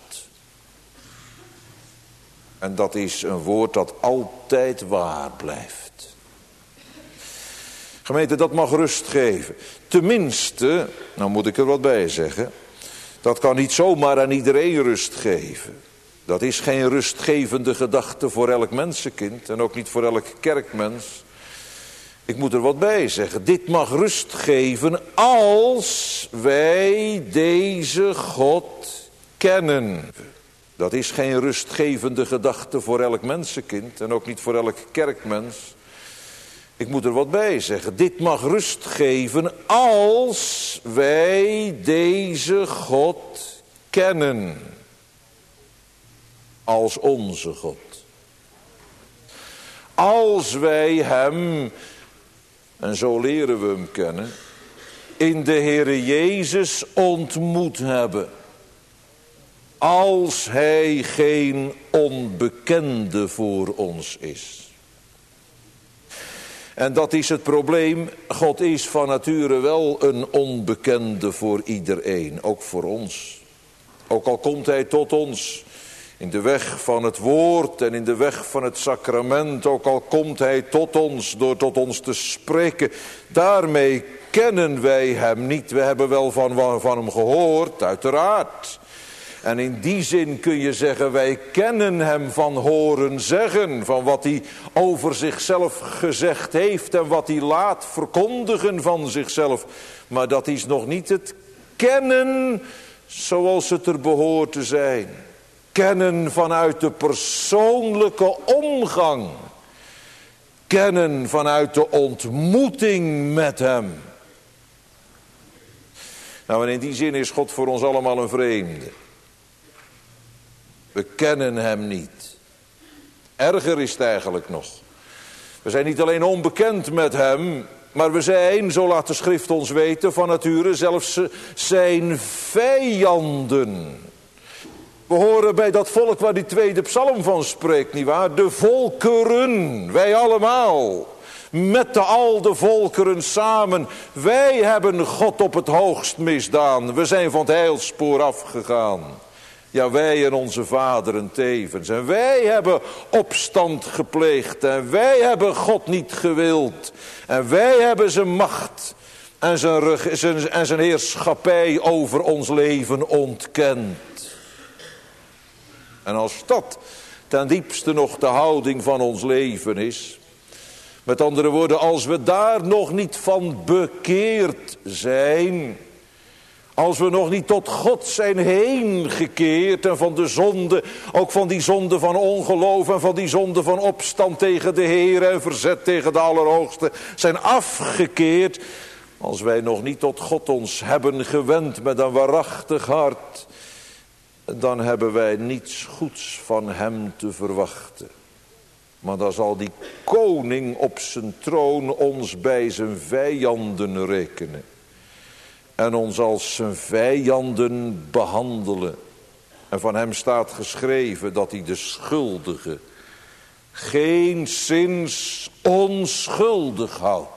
En dat is een woord dat altijd waar blijft. Gemeente, dat mag rust geven. Tenminste, nou moet ik er wat bij zeggen. Dat kan niet zomaar aan iedereen rust geven. Dat is geen rustgevende gedachte voor elk mensenkind. En ook niet voor elk kerkmens. Ik moet er wat bij zeggen. Dit mag rust geven als wij deze God kennen. Dat is geen rustgevende gedachte voor elk mensenkind. En ook niet voor elk kerkmens. Ik moet er wat bij zeggen. Dit mag rust geven als wij deze God kennen. Als onze God. Als wij hem, en zo leren we hem kennen, in de Heere Jezus ontmoet hebben. Als hij geen onbekende voor ons is. En dat is het probleem. God is van nature wel een onbekende voor iedereen. Ook voor ons. Ook al komt hij tot ons in de weg van het woord en in de weg van het sacrament. Ook al komt hij tot ons door tot ons te spreken. Daarmee kennen wij hem niet. We hebben wel van, van hem gehoord, uiteraard. En in die zin kun je zeggen, wij kennen hem van horen zeggen. Van wat hij over zichzelf gezegd heeft en wat hij laat verkondigen van zichzelf. Maar dat is nog niet het kennen zoals het er behoort te zijn. Kennen vanuit de persoonlijke omgang. Kennen vanuit de ontmoeting met hem. Nou, en in die zin is God voor ons allemaal een vreemde. We kennen hem niet. Erger is het eigenlijk nog. We zijn niet alleen onbekend met hem, maar we zijn, zo laat de schrift ons weten, van nature zelfs zijn vijanden. We horen bij dat volk waar die tweede psalm van spreekt, nietwaar? De volkeren, wij allemaal. Met de al de volkeren samen. Wij hebben God op het hoogst misdaan. We zijn van het heilspoor afgegaan. Ja, wij en onze vaderen tevens. En wij hebben opstand gepleegd. En wij hebben God niet gewild. En wij hebben zijn macht en zijn, zijn, en zijn heerschappij over ons leven ontkend. En als dat ten diepste nog de houding van ons leven is. Met andere woorden, als we daar nog niet van bekeerd zijn. Als we nog niet tot God zijn heen gekeerd en van de zonde, ook van die zonde van ongeloof en van die zonde van opstand tegen de Heer en verzet tegen de Allerhoogste zijn afgekeerd. Als wij nog niet tot God ons hebben gewend met een waarachtig hart, dan hebben wij niets goeds van hem te verwachten. Maar dan zal die koning op zijn troon ons bij zijn vijanden rekenen. En ons als zijn vijanden behandelen. En van hem staat geschreven dat hij de schuldige geenszins onschuldig houdt.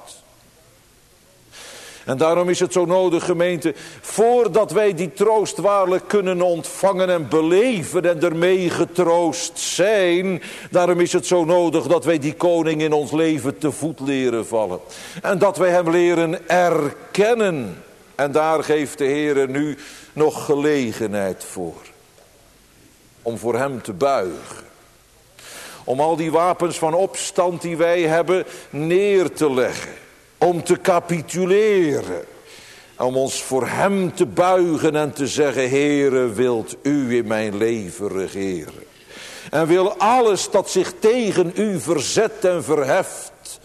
En daarom is het zo nodig, gemeente, voordat wij die troost waarlijk kunnen ontvangen en beleven en ermee getroost zijn, daarom is het zo nodig dat wij die koning in ons leven te voet leren vallen. En dat wij hem leren erkennen. En daar geeft de Heer nu nog gelegenheid voor. Om voor hem te buigen. Om al die wapens van opstand die wij hebben neer te leggen. Om te capituleren. Om ons voor hem te buigen en te zeggen: Heere, wilt u in mijn leven regeren? En wil alles dat zich tegen u verzet en verheft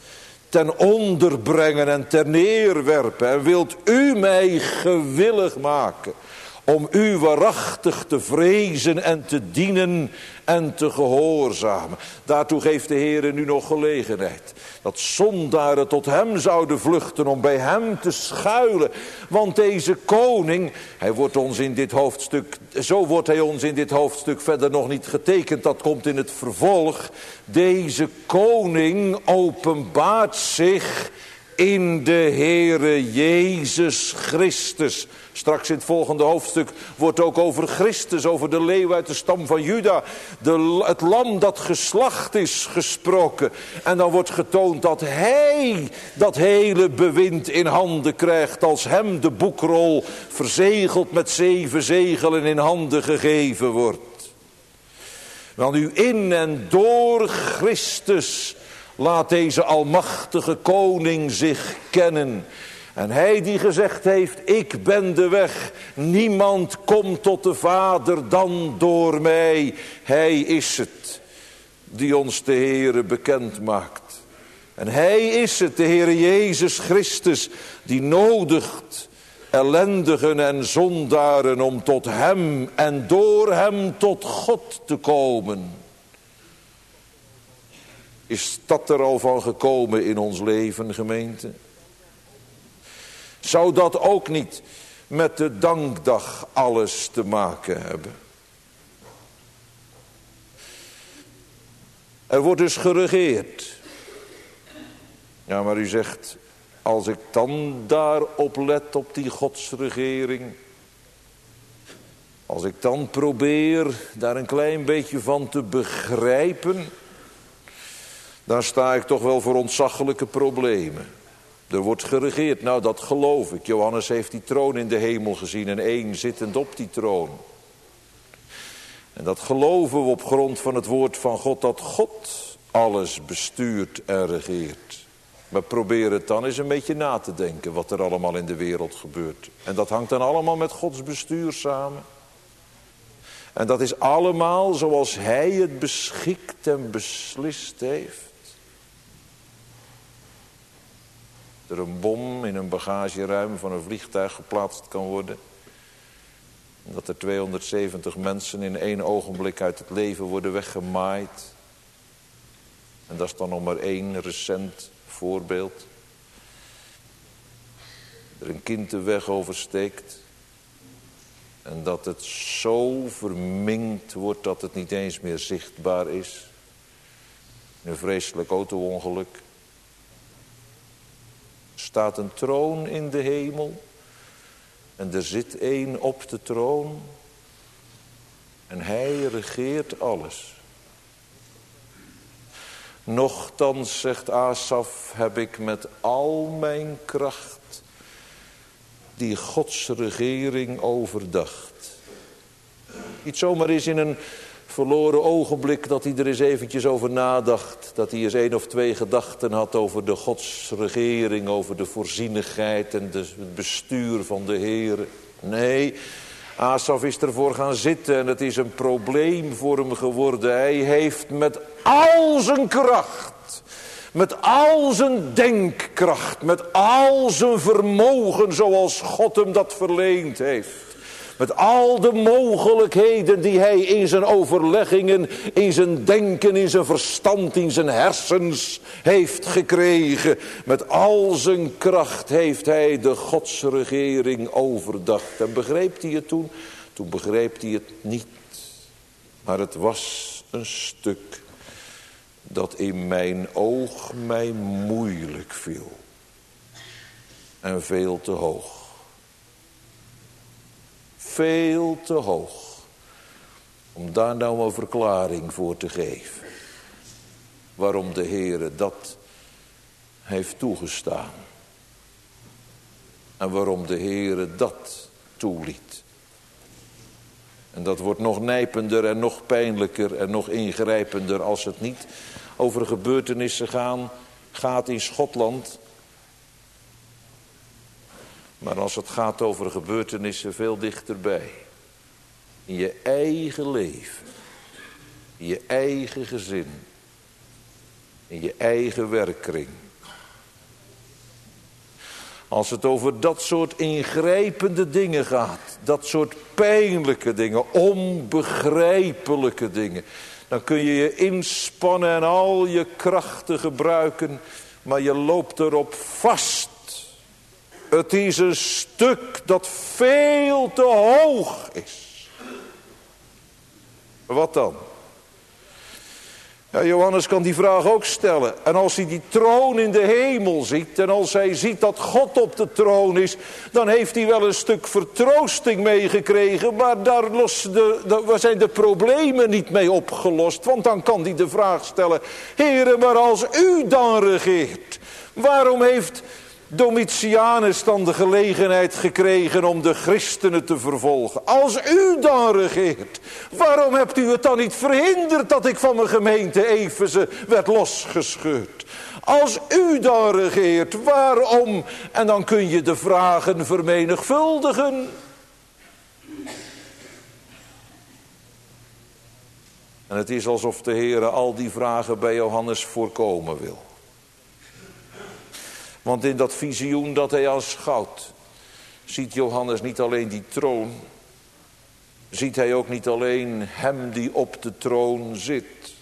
ten onder brengen en ter neerwerpen. En wilt u mij gewillig maken om u waarachtig te vrezen en te dienen en te gehoorzamen. Daartoe geeft de Heer nu nog gelegenheid. Dat zondaren tot hem zouden vluchten om bij hem te schuilen. Want deze koning, hij wordt ons in dit hoofdstuk, zo wordt hij ons in dit hoofdstuk verder nog niet getekend. Dat komt in het vervolg. Deze koning openbaart zich in de Heere Jezus Christus. Straks in het volgende hoofdstuk wordt ook over Christus, over de leeuw uit de stam van Juda, de, het lam dat geslacht is, gesproken. En dan wordt getoond dat hij dat hele bewind in handen krijgt, als hem de boekrol verzegeld met zeven zegelen in handen gegeven wordt. Want u in en door Christus laat deze almachtige koning zich kennen. En hij die gezegd heeft, ik ben de weg, niemand komt tot de Vader dan door mij. Hij is het die ons de Heere bekend maakt. En hij is het, de Heere Jezus Christus, die nodigt ellendigen en zondaren om tot hem en door hem tot God te komen. Is dat er al van gekomen in ons leven, gemeente? Zou dat ook niet met de dankdag alles te maken hebben? Er wordt dus geregeerd. Ja, maar u zegt, als ik dan daarop let, op die godsregering, als ik dan probeer daar een klein beetje van te begrijpen, dan sta ik toch wel voor ontzaglijke problemen. Er wordt geregeerd, nou dat geloof ik. Johannes heeft die troon in de hemel gezien en één zittend op die troon. En dat geloven we op grond van het woord van God, dat God alles bestuurt en regeert. Maar probeer het dan eens een beetje na te denken wat er allemaal in de wereld gebeurt. En dat hangt dan allemaal met Gods bestuur samen. En dat is allemaal zoals hij het beschikt en beslist heeft. Er een bom in een bagageruim van een vliegtuig geplaatst kan worden. En dat er tweehonderdzeventig mensen in één ogenblik uit het leven worden weggemaaid. En dat is dan nog maar één recent voorbeeld. Er een kind de weg oversteekt. En dat het zo verminkt wordt dat het niet eens meer zichtbaar is. Een vreselijk auto-ongeluk. Er staat een troon in de hemel. En er zit één op de troon. En hij regeert alles. Nochtans, zegt Asaf, heb ik met al mijn kracht die Gods regering overdacht. Niet zomaar eens in een verloren ogenblik dat hij er eens eventjes over nadacht. Dat hij eens één of twee gedachten had over de Gods regering, over de voorzienigheid en de, het bestuur van de Heer. Nee, Asaf is ervoor gaan zitten en het is een probleem voor hem geworden. Hij heeft met al zijn kracht, met al zijn denkkracht, met al zijn vermogen zoals God hem dat verleend heeft. Met al de mogelijkheden die hij in zijn overleggingen, in zijn denken, in zijn verstand, in zijn hersens heeft gekregen. Met al zijn kracht heeft hij de godsregering overdacht. En begreep hij het toen? Toen begreep hij het niet. Maar het was een stuk dat in mijn oog mij moeilijk viel. En veel te hoog. Veel te hoog. Om daar nou een verklaring voor te geven. Waarom de Heere dat heeft toegestaan. En waarom de Heere dat toeliet. En dat wordt nog nijpender en nog pijnlijker en nog ingrijpender als het niet over gebeurtenissen gaan, gaat in Schotland. Maar als het gaat over gebeurtenissen veel dichterbij. In je eigen leven. In je eigen gezin. In je eigen werkkring. Als het over dat soort ingrijpende dingen gaat, dat soort pijnlijke dingen, onbegrijpelijke dingen, dan kun je je inspannen en al je krachten gebruiken, maar je loopt erop vast. Het is een stuk dat veel te hoog is. Wat dan? Ja, Johannes kan die vraag ook stellen. En als hij die troon in de hemel ziet, en als hij ziet dat God op de troon is, dan heeft hij wel een stuk vertroosting meegekregen, maar daar, lossen de, daar zijn de problemen niet mee opgelost. Want dan kan hij de vraag stellen: Heere, maar als u dan regeert, waarom heeft Domitianus dan de gelegenheid gekregen om de christenen te vervolgen? Als u dan regeert, waarom hebt u het dan niet verhinderd dat ik van mijn gemeente Efeze werd losgescheurd? Als u dan regeert, waarom? En dan kun je de vragen vermenigvuldigen. En het is alsof de Heer al die vragen bij Johannes voorkomen wil. Want in dat visioen dat hij aanschouwt, ziet Johannes niet alleen die troon, ziet hij ook niet alleen hem die op de troon zit,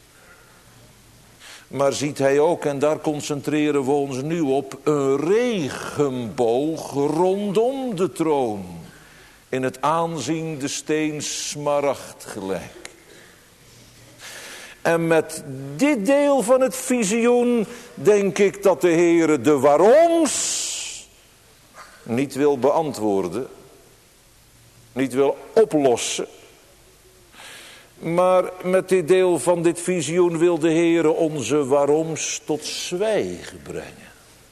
maar ziet hij ook, en daar concentreren we ons nu op, een regenboog rondom de troon, in het aanzien de steen smaragd gelijk. En met dit deel van het visioen denk ik dat de Heere de waaroms niet wil beantwoorden, niet wil oplossen. Maar met dit deel van dit visioen wil de Heere onze waaroms tot zwijgen brengen.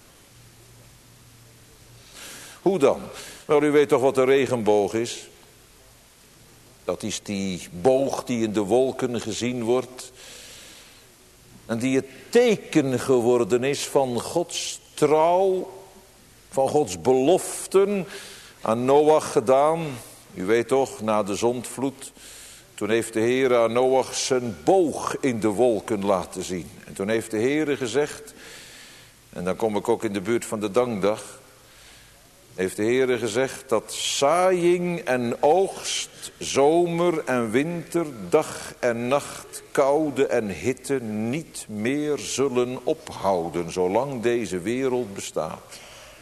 Hoe dan? Wel, u weet toch wat een regenboog is? Dat is die boog die in de wolken gezien wordt. En die het teken geworden is van Gods trouw, van Gods beloften aan Noach gedaan. U weet toch, na de zondvloed, toen heeft de Heer aan Noach zijn boog in de wolken laten zien. En toen heeft de Heer gezegd, en dan kom ik ook in de buurt van de dankdag, heeft de Heer gezegd dat zaaiing en oogst, zomer en winter, dag en nacht, koude en hitte niet meer zullen ophouden, zolang deze wereld bestaat.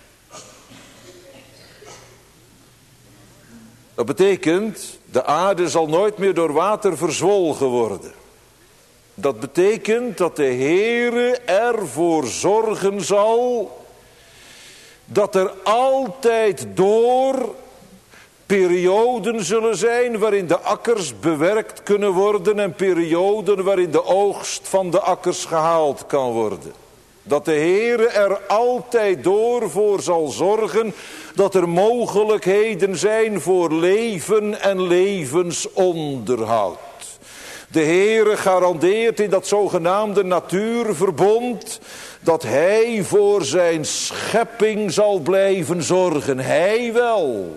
Dat betekent, de aarde zal nooit meer door water verzwolgen worden. Dat betekent dat de Heere ervoor zorgen zal dat er altijd door perioden zullen zijn waarin de akkers bewerkt kunnen worden en perioden waarin de oogst van de akkers gehaald kan worden. Dat de Heere er altijd door voor zal zorgen dat er mogelijkheden zijn voor leven en levensonderhoud. De Heere garandeert in dat zogenaamde natuurverbond dat hij voor zijn schepping zal blijven zorgen. Hij wel.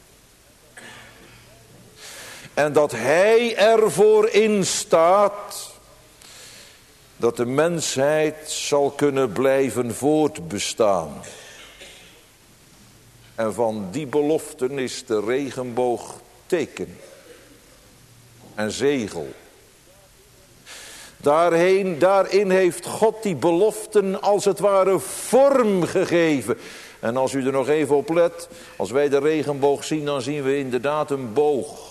En dat hij ervoor instaat dat de mensheid zal kunnen blijven voortbestaan. En van die beloften is de regenboog teken en zegel. Daarheen, daarin heeft God die beloften als het ware vorm gegeven. En als u er nog even op let, als wij de regenboog zien, dan zien we inderdaad een boog.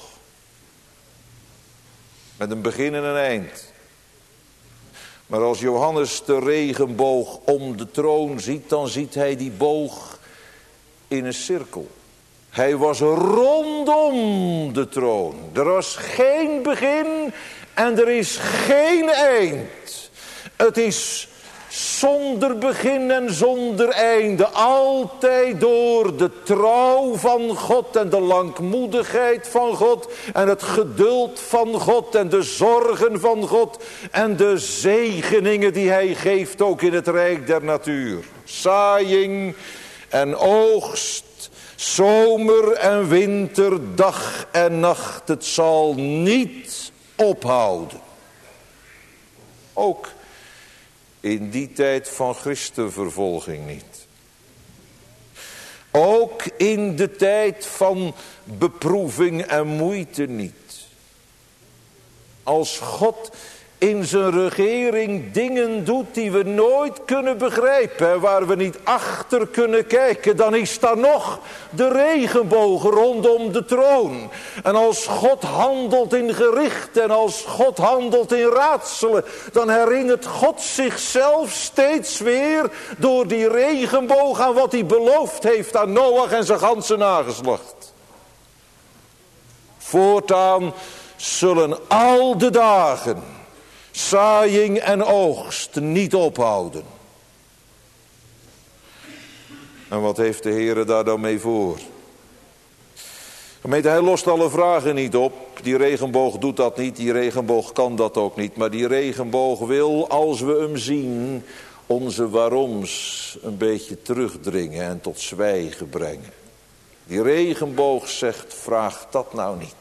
Met een begin en een eind. Maar als Johannes de regenboog om de troon ziet, dan ziet hij die boog in een cirkel. Hij was rondom de troon. Er was geen begin en er is geen eind. Het is zonder begin en zonder einde. Altijd door de trouw van God en de langmoedigheid van God. En het geduld van God en de zorgen van God. En de zegeningen die hij geeft ook in het rijk der natuur. Zaaiing en oogst. Zomer en winter, dag en nacht. Het zal niet ophouden. Ook in die tijd van christenvervolging niet. Ook in de tijd van beproeving en moeite niet. Als God in zijn regering dingen doet die we nooit kunnen begrijpen, waar we niet achter kunnen kijken, dan is daar nog de regenboog rondom de troon. En als God handelt in gericht en als God handelt in raadselen, dan herinnert God zichzelf steeds weer door die regenboog aan wat hij beloofd heeft aan Noach en zijn ganse nageslacht. Voortaan zullen al de dagen zaaiing en oogst niet ophouden. En wat heeft de Heere daar dan mee voor? Gemeente, hij lost alle vragen niet op. Die regenboog doet dat niet, die regenboog kan dat ook niet. Maar die regenboog wil, als we hem zien, onze waaroms een beetje terugdringen en tot zwijgen brengen. Die regenboog zegt, vraag dat nou niet.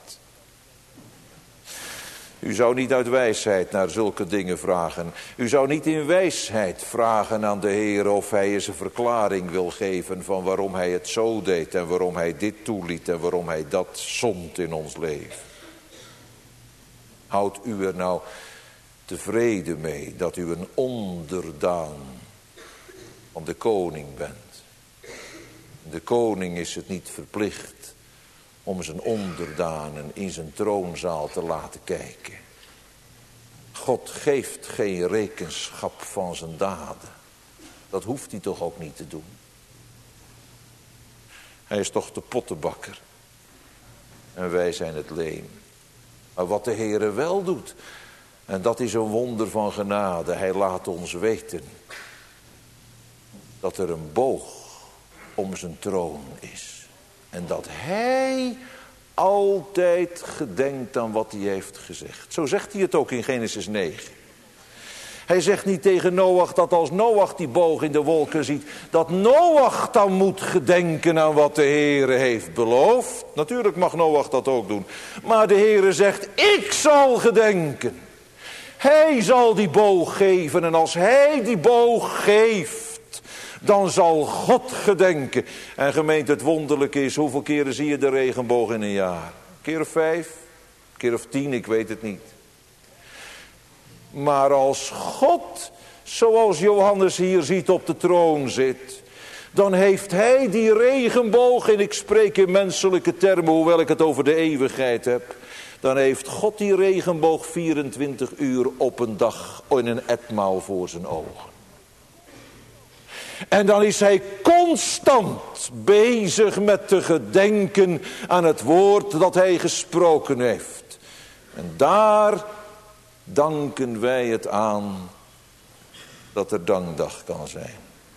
U zou niet uit wijsheid naar zulke dingen vragen. U zou niet in wijsheid vragen aan de Heer of hij eens een verklaring wil geven van waarom hij het zo deed en waarom hij dit toeliet en waarom hij dat zond in ons leven. Houdt u er nou tevreden mee dat u een onderdaan van de koning bent. De koning is het niet verplicht om zijn onderdanen in zijn troonzaal te laten kijken. God geeft geen rekenschap van zijn daden. Dat hoeft hij toch ook niet te doen. Hij is toch de pottenbakker. En wij zijn het leem. Maar wat de Heere wel doet, en dat is een wonder van genade. Hij laat ons weten dat er een boog om zijn troon is. En dat hij altijd gedenkt aan wat hij heeft gezegd. Zo zegt hij het ook in Genesis negen. Hij zegt niet tegen Noach dat als Noach die boog in de wolken ziet, dat Noach dan moet gedenken aan wat de Heere heeft beloofd. Natuurlijk mag Noach dat ook doen. Maar de Heere zegt, ik zal gedenken. Hij zal die boog geven en als hij die boog geeft, dan zal God gedenken. En gemeente, het wonderlijke is, hoeveel keren zie je de regenboog in een jaar? Een keer of vijf? Een keer of tien? Ik weet het niet. Maar als God, zoals Johannes hier ziet, op de troon zit, dan heeft hij die regenboog, en ik spreek in menselijke termen, hoewel ik het over de eeuwigheid heb, dan heeft God die regenboog vierentwintig uur op een dag in een etmaal voor zijn ogen. En dan is hij constant bezig met te gedenken aan het woord dat hij gesproken heeft. En daar danken wij het aan dat er dankdag kan zijn.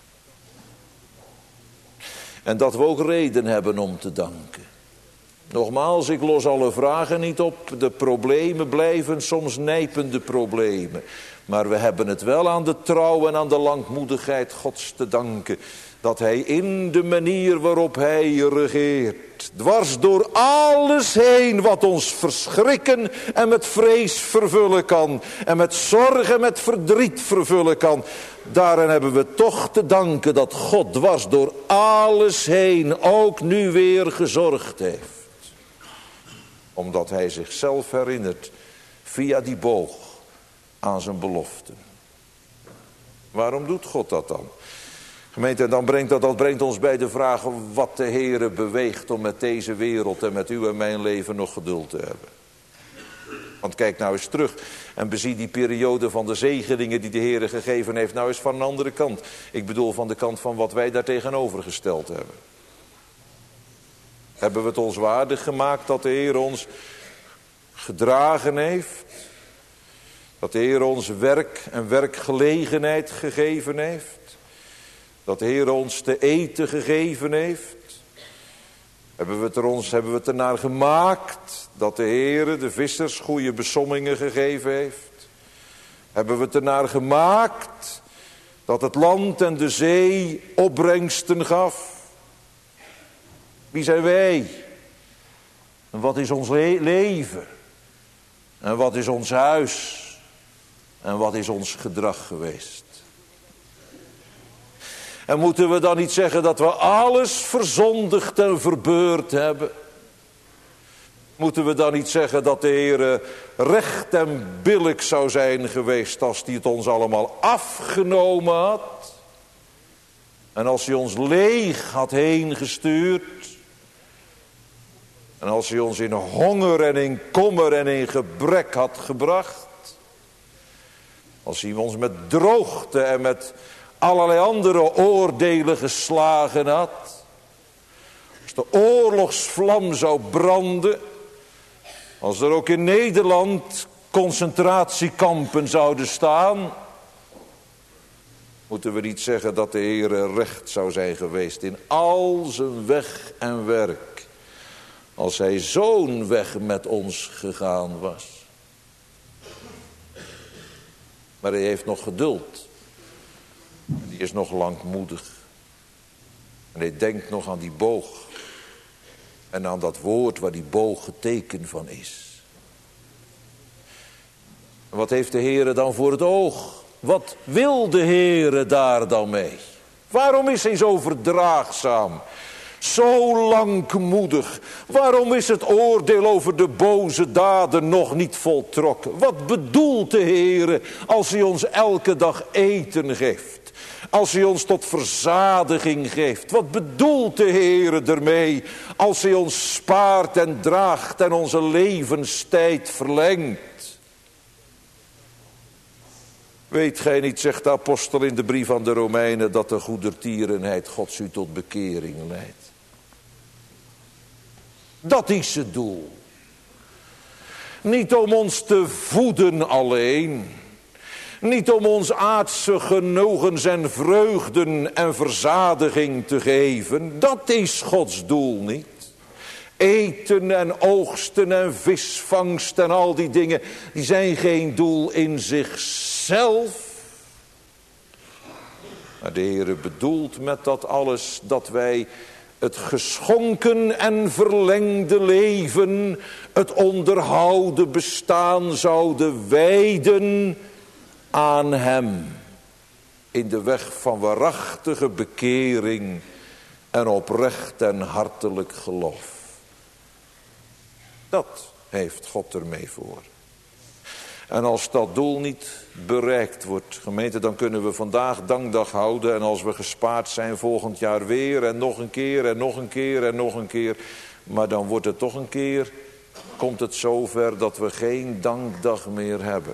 En dat we ook reden hebben om te danken. Nogmaals, ik los alle vragen niet op. De problemen blijven soms nijpende problemen. Maar we hebben het wel aan de trouw en aan de langmoedigheid Gods te danken. Dat hij in de manier waarop hij regeert, dwars door alles heen wat ons verschrikken en met vrees vervullen kan. En met zorg en met verdriet vervullen kan. Daarin hebben we toch te danken dat God dwars door alles heen ook nu weer gezorgd heeft. Omdat hij zichzelf herinnert via die boog aan zijn beloften. Waarom doet God dat dan? Gemeente, dan brengt dat, dat brengt ons bij de vraag wat de Heere beweegt om met deze wereld en met uw en mijn leven nog geduld te hebben. Want kijk nou eens terug en bezie die periode van de zegeningen die de Heere gegeven heeft nou eens van een andere kant. Ik bedoel van de kant van wat wij daar tegenover gesteld hebben. Hebben we het ons waardig gemaakt dat de Heer ons gedragen heeft? Dat de Heer ons werk en werkgelegenheid gegeven heeft? Dat de Heer ons te eten gegeven heeft? Hebben we het er ons, hebben we het ernaar gemaakt dat de Heer de vissers goede besommingen gegeven heeft? Hebben we het ernaar gemaakt dat het land en de zee opbrengsten gaf? Wie zijn wij? En wat is ons le- leven? En wat is ons huis? En wat is ons gedrag geweest? En moeten we dan niet zeggen dat we alles verzondigd en verbeurd hebben? Moeten we dan niet zeggen dat de Heer recht en billijk zou zijn geweest als hij het ons allemaal afgenomen had? En als hij ons leeg had heen gestuurd? En als hij ons in honger en in kommer en in gebrek had gebracht? Als hij ons met droogte en met allerlei andere oordelen geslagen had? Als de oorlogsvlam zou branden? Als er ook in Nederland concentratiekampen zouden staan? Moeten we niet zeggen dat de Heer recht zou zijn geweest in al zijn weg en werk, als hij zo'n weg met ons gegaan was? Maar hij heeft nog geduld. Die is nog langmoedig. En hij denkt nog aan die boog. En aan dat woord waar die boog geteken van is. En wat heeft de Heere dan voor het oog? Wat wil de Heere daar dan mee? Waarom is hij zo verdraagzaam? Zo langmoedig. Waarom is het oordeel over de boze daden nog niet voltrokken? Wat bedoelt de Heere als hij ons elke dag eten geeft? Als hij ons tot verzadiging geeft? Wat bedoelt de Heere ermee als hij ons spaart en draagt en onze levenstijd verlengt? Weet gij niet, zegt de apostel in de brief aan de Romeinen, dat de goedertierenheid Gods u tot bekering leidt? Dat is het doel. Niet om ons te voeden alleen. Niet om ons aardse genoegens en vreugden en verzadiging te geven. Dat is Gods doel niet. Eten en oogsten en visvangst en al die dingen, die zijn geen doel in zichzelf. Maar de Heere bedoelt met dat alles dat wij het geschonken en verlengde leven, het onderhouden bestaan zouden wijden aan hem. In de weg van waarachtige bekering en oprecht en hartelijk geloof. Dat heeft God ermee voor. En als dat doel niet bereikt wordt, gemeente, dan kunnen we vandaag dankdag houden. En als we gespaard zijn volgend jaar weer en nog een keer en nog een keer en nog een keer. Maar dan wordt het toch een keer, komt het zover dat we geen dankdag meer hebben.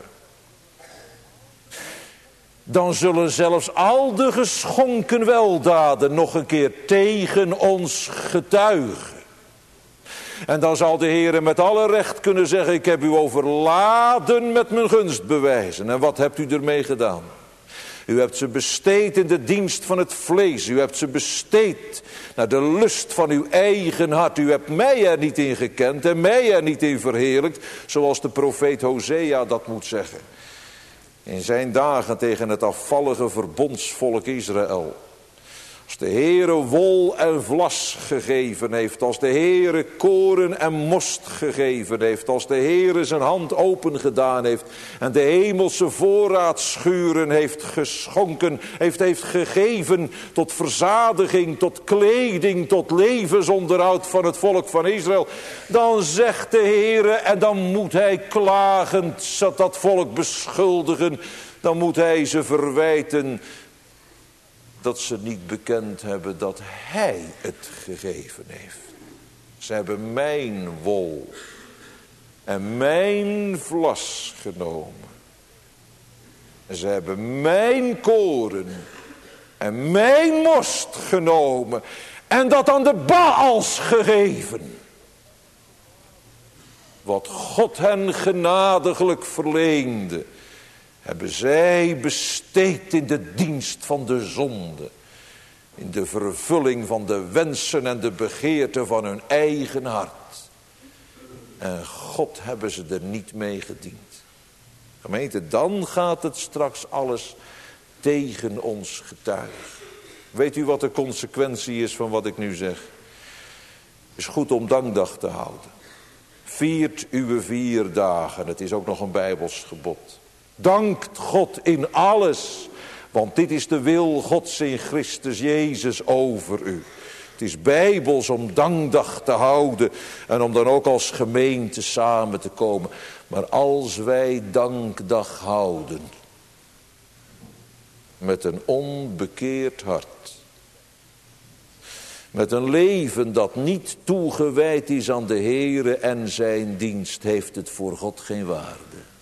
Dan zullen zelfs al de geschonken weldaden nog een keer tegen ons getuigen. En dan zal de Heere met alle recht kunnen zeggen, ik heb u overladen met mijn gunstbewijzen. En wat hebt u ermee gedaan? U hebt ze besteed in de dienst van het vlees. U hebt ze besteed naar de lust van uw eigen hart. U hebt mij er niet in gekend en mij er niet in verheerlijkt. Zoals de profeet Hosea dat moet zeggen. In zijn dagen tegen het afvallige verbondsvolk Israël. Als de Heere wol en vlas gegeven heeft. Als de Heere koren en most gegeven heeft. Als de Heere zijn hand open gedaan heeft. En de hemelse voorraadschuren heeft geschonken. Heeft, heeft gegeven tot verzadiging, tot kleding, tot levensonderhoud van het volk van Israël. Dan zegt de Heere, en dan moet hij klagend dat volk beschuldigen. Dan moet hij ze verwijten dat ze niet bekend hebben dat hij het gegeven heeft. Ze hebben mijn wol en mijn vlas genomen. En ze hebben mijn koren en mijn most genomen. En dat aan de Baals gegeven. Wat God hen genadiglijk verleende, hebben zij besteed in de dienst van de zonde. In de vervulling van de wensen en de begeerten van hun eigen hart. En God hebben ze er niet mee gediend. Gemeente, dan gaat het straks alles tegen ons getuigen. Weet u wat de consequentie is van wat ik nu zeg? Het is goed om dankdag te houden. Viert uw vier dagen. Het is ook nog een Bijbels gebod. Dankt God in alles. Want dit is de wil Gods in Christus Jezus over u. Het is bijbels om dankdag te houden en om dan ook als gemeente samen te komen. Maar als wij dankdag houden met een onbekeerd hart, met een leven dat niet toegewijd is aan de Heere en zijn dienst, heeft het voor God geen waarde.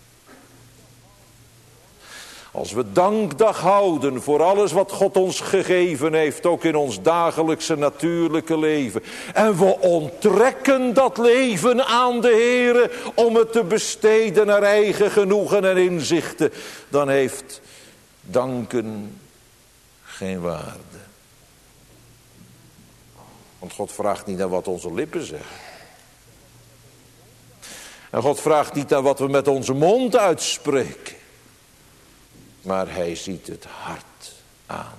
Als we dankdag houden voor alles wat God ons gegeven heeft, ook in ons dagelijkse natuurlijke leven. En we onttrekken dat leven aan de Heere om het te besteden naar eigen genoegen en inzichten. Dan heeft danken geen waarde. Want God vraagt niet naar wat onze lippen zeggen. En God vraagt niet naar wat we met onze mond uitspreken. Maar hij ziet het hart aan.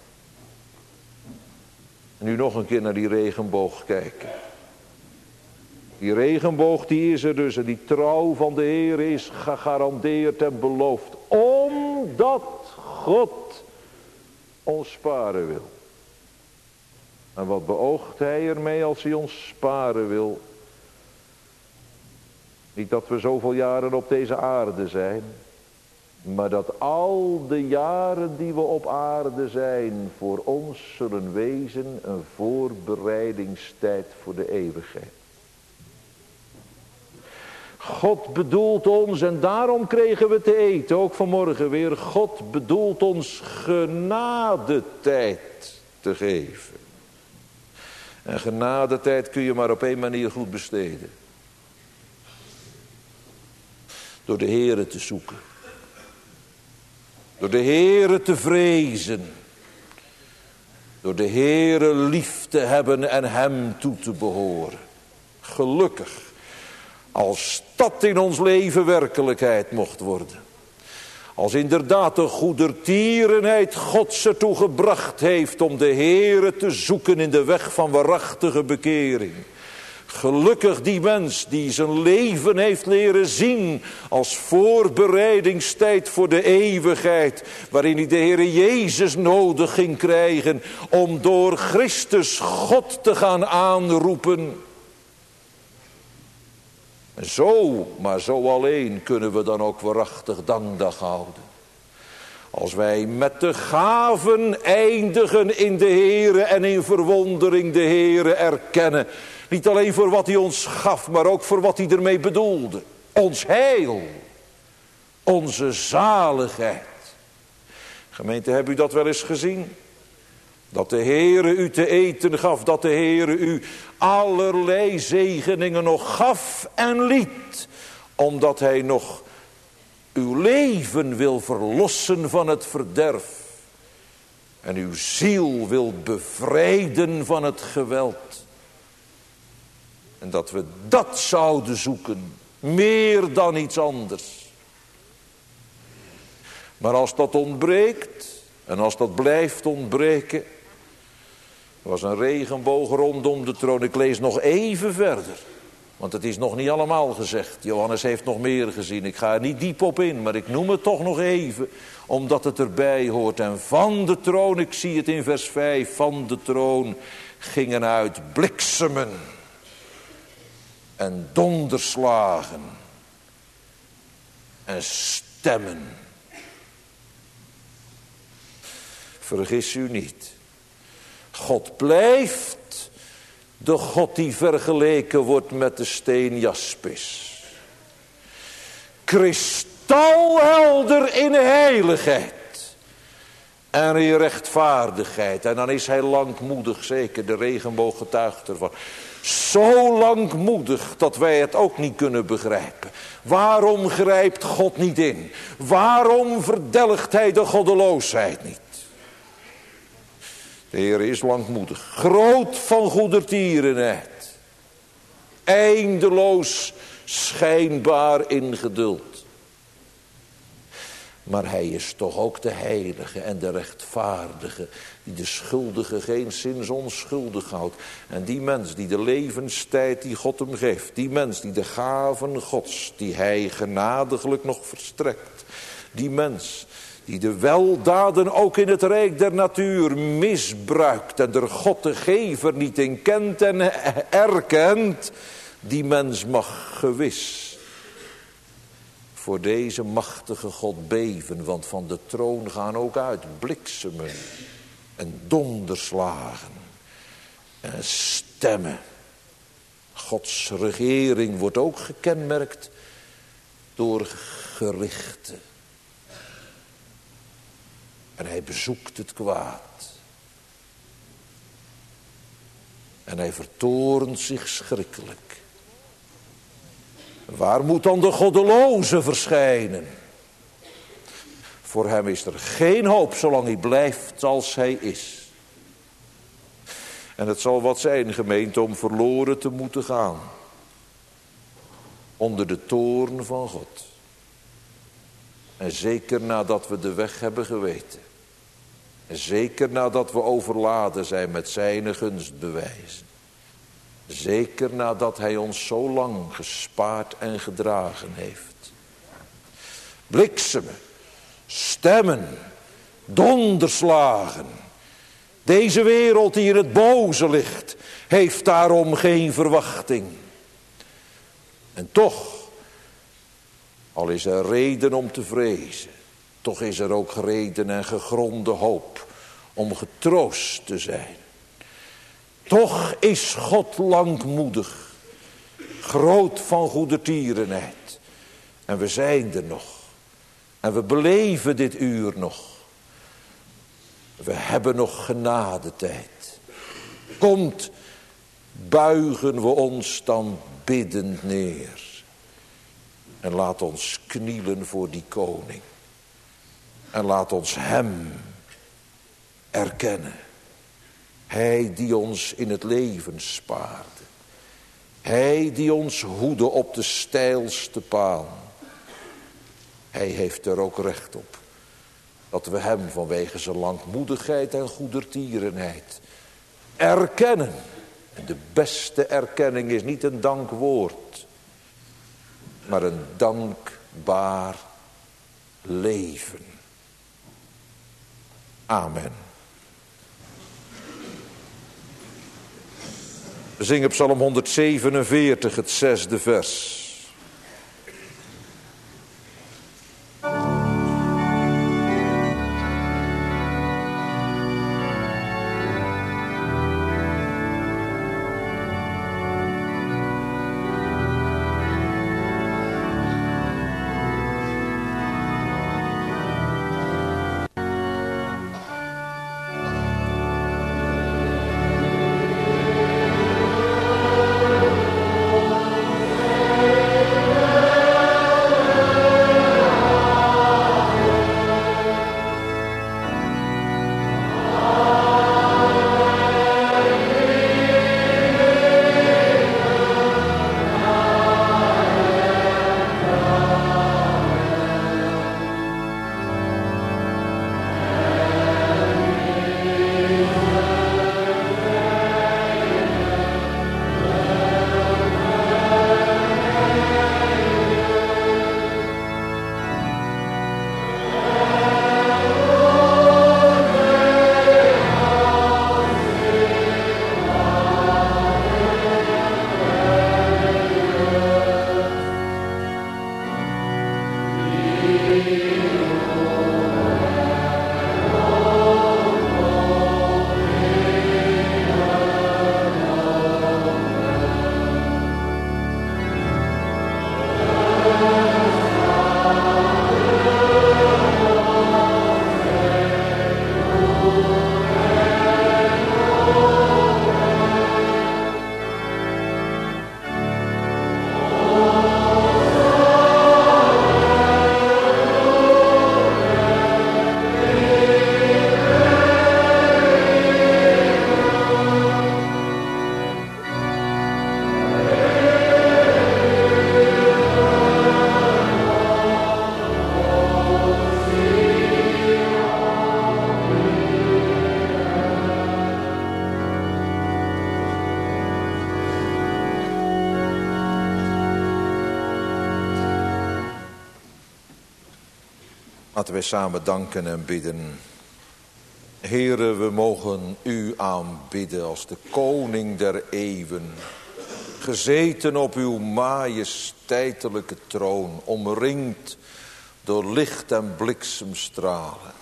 En nu nog een keer naar die regenboog kijken. Die regenboog die is er dus. En die trouw van de Heer is gegarandeerd en beloofd. Omdat God ons sparen wil. En wat beoogt hij ermee als hij ons sparen wil? Niet dat we zoveel jaren op deze aarde zijn. Maar dat al de jaren die we op aarde zijn voor ons zullen wezen een voorbereidingstijd voor de eeuwigheid. God bedoelt ons, en daarom kregen we te eten, ook vanmorgen weer. God bedoelt ons genadetijd te geven. En genadetijd kun je maar op één manier goed besteden. Door de Heere te zoeken. Door de Heere te vrezen. Door de Heere lief te hebben en hem toe te behoren. Gelukkig. Als dat in ons leven werkelijkheid mocht worden. Als inderdaad de goedertierenheid Gods ertoe gebracht heeft om de Heere te zoeken in de weg van waarachtige bekering. Gelukkig die mens die zijn leven heeft leren zien als voorbereidingstijd voor de eeuwigheid. Waarin hij de Heere Jezus nodig ging krijgen om door Christus God te gaan aanroepen. En zo, maar zo alleen kunnen we dan ook waarachtig dankdag houden. Als wij met de gaven eindigen in de Heere en in verwondering de Heere erkennen. Niet alleen voor wat hij ons gaf, maar ook voor wat hij ermee bedoelde. Ons heil. Onze zaligheid. Gemeente, heb u dat wel eens gezien? Dat de Heere u te eten gaf, dat de Heere u allerlei zegeningen nog gaf en liet. Omdat hij nog uw leven wil verlossen van het verderf. En uw ziel wil bevrijden van het geweld. En dat we dat zouden zoeken, meer dan iets anders. Maar als dat ontbreekt, en als dat blijft ontbreken. Er was een regenboog rondom de troon. Ik lees nog even verder. Want het is nog niet allemaal gezegd. Johannes heeft nog meer gezien. Ik ga er niet diep op in, maar ik noem het toch nog even. Omdat het erbij hoort. En van de troon, ik zie het in vers vijf. Van de troon gingen uit bliksemen. En donderslagen. En stemmen. Vergis u niet. God blijft de God die vergeleken wordt met de steen jaspis. Kristalhelder in heiligheid. En in rechtvaardigheid. En dan is hij langmoedig, zeker de regenboog getuigt ervan. Zo langmoedig dat wij het ook niet kunnen begrijpen. Waarom grijpt God niet in? Waarom verdelgt hij de goddeloosheid niet? De Heer is langmoedig, groot van goedertierenheid, eindeloos schijnbaar in geduld. Maar hij is toch ook de heilige en de rechtvaardige, die de schuldige geenszins onschuldig houdt. En die mens die de levenstijd die God hem geeft, die mens die de gaven Gods, die hij genadiglijk nog verstrekt, die mens die de weldaden ook in het rijk der natuur misbruikt en er God de gever niet in kent en erkent, die mens mag gewis voor deze machtige God beven, want van de troon gaan ook uit bliksemen en donderslagen en stemmen. Gods regering wordt ook gekenmerkt door gerichten. En hij bezoekt het kwaad. En hij vertoornt zich schrikkelijk. Waar moet dan de goddeloze verschijnen? Voor hem is er geen hoop zolang hij blijft als hij is. En het zal wat zijn, gemeente, om verloren te moeten gaan. Onder de toorn van God. En zeker nadat we de weg hebben geweten. En zeker nadat we overladen zijn met zijn gunstbewijzen. Zeker nadat hij ons zo lang gespaard en gedragen heeft. Bliksemen, stemmen, donderslagen. Deze wereld die in het boze ligt, heeft daarom geen verwachting. En toch, al is er reden om te vrezen, toch is er ook reden en gegronde hoop om getroost te zijn. Toch is God langmoedig, groot van goedertierenheid. En we zijn er nog. En we beleven dit uur nog. We hebben nog genadetijd. Komt, buigen we ons dan biddend neer. En laat ons knielen voor die koning. En laat ons hem erkennen. Hij die ons in het leven spaarde. Hij die ons hoedde op de steilste paal. Hij heeft er ook recht op. Dat we hem vanwege zijn langmoedigheid en goedertierenheid erkennen. En de beste erkenning is niet een dankwoord. Maar een dankbaar leven. Amen. We zingen Psalm honderdzevenenveertig, het zesde vers. Amen. Laten wij samen danken en bidden. Heere, we mogen u aanbidden als de koning der eeuwen. Gezeten op uw majesteitelijke troon, omringd door licht en bliksemstralen.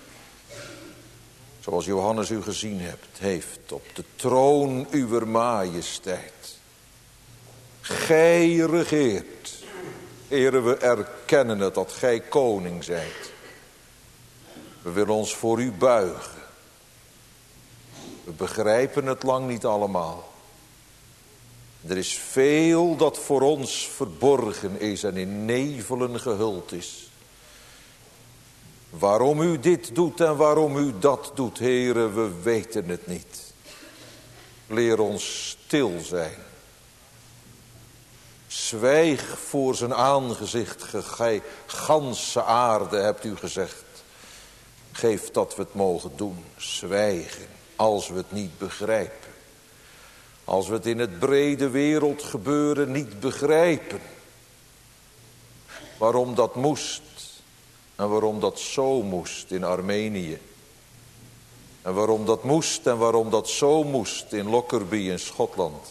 Zoals Johannes u gezien hebt, heeft op de troon uwer majesteit. Gij regeert. Heere, we erkennen het dat gij koning zijt. We willen ons voor u buigen. We begrijpen het lang niet allemaal. Er is veel dat voor ons verborgen is en in nevelen gehuld is. Waarom u dit doet en waarom u dat doet, Heere, we weten het niet. Leer ons stil zijn. Zwijg voor zijn aangezicht, gij ganse aarde, hebt u gezegd. Geef dat we het mogen doen, zwijgen, als we het niet begrijpen. Als we het in het brede wereldgebeuren niet begrijpen. Waarom dat moest en waarom dat zo moest in Armenië. En waarom dat moest en waarom dat zo moest in Lockerbie in Schotland.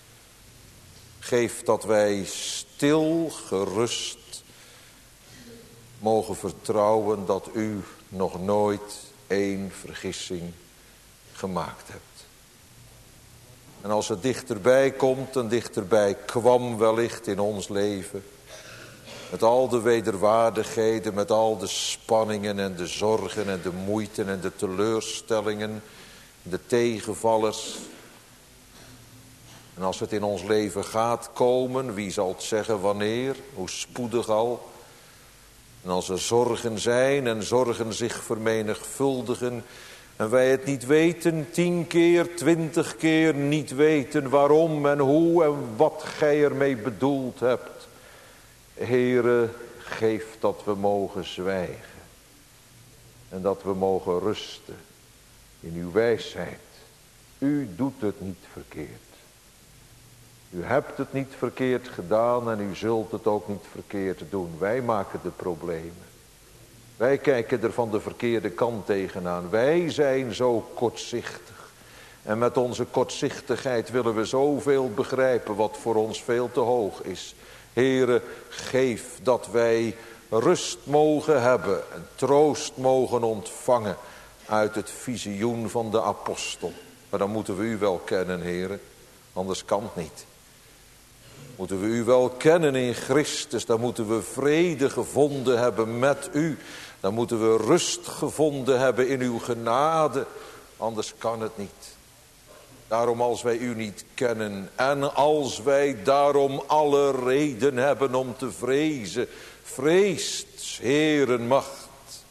Geef dat wij stil, gerust mogen vertrouwen dat u nog nooit één vergissing gemaakt hebt. En als het dichterbij komt en dichterbij kwam wellicht in ons leven, met al de wederwaardigheden, met al de spanningen en de zorgen en de moeiten en de teleurstellingen, de tegenvallers. En als het in ons leven gaat komen, wie zal het zeggen wanneer, hoe spoedig al. En als er zorgen zijn en zorgen zich vermenigvuldigen en wij het niet weten, tien keer, twintig keer niet weten waarom en hoe en wat gij ermee bedoeld hebt. Heere, geef dat we mogen zwijgen en dat we mogen rusten in uw wijsheid. U doet het niet verkeerd. U hebt het niet verkeerd gedaan en u zult het ook niet verkeerd doen. Wij maken de problemen. Wij kijken er van de verkeerde kant tegenaan. Wij zijn zo kortzichtig. En met onze kortzichtigheid willen we zoveel begrijpen wat voor ons veel te hoog is. Heere, geef dat wij rust mogen hebben en troost mogen ontvangen uit het visioen van de apostel. Maar dan moeten we u wel kennen, Heere, anders kan het niet. Moeten we u wel kennen in Christus, dan moeten we vrede gevonden hebben met u. Dan moeten we rust gevonden hebben in uw genade, anders kan het niet. Daarom als wij u niet kennen en als wij daarom alle reden hebben om te vrezen, vreest, Heeren macht.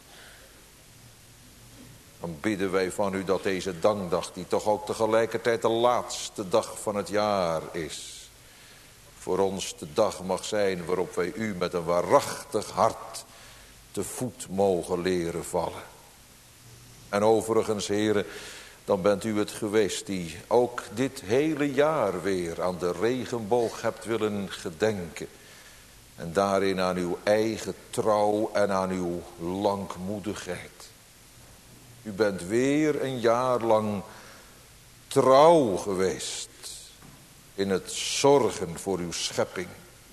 Dan bidden wij van u dat deze dankdag, die toch ook tegelijkertijd de laatste dag van het jaar is, voor ons de dag mag zijn waarop wij u met een waarachtig hart te voet mogen leren vallen. En overigens, heren, dan bent u het geweest die ook dit hele jaar weer aan de regenboog hebt willen gedenken. En daarin aan uw eigen trouw en aan uw langmoedigheid. U bent weer een jaar lang trouw geweest in het zorgen voor uw schepping.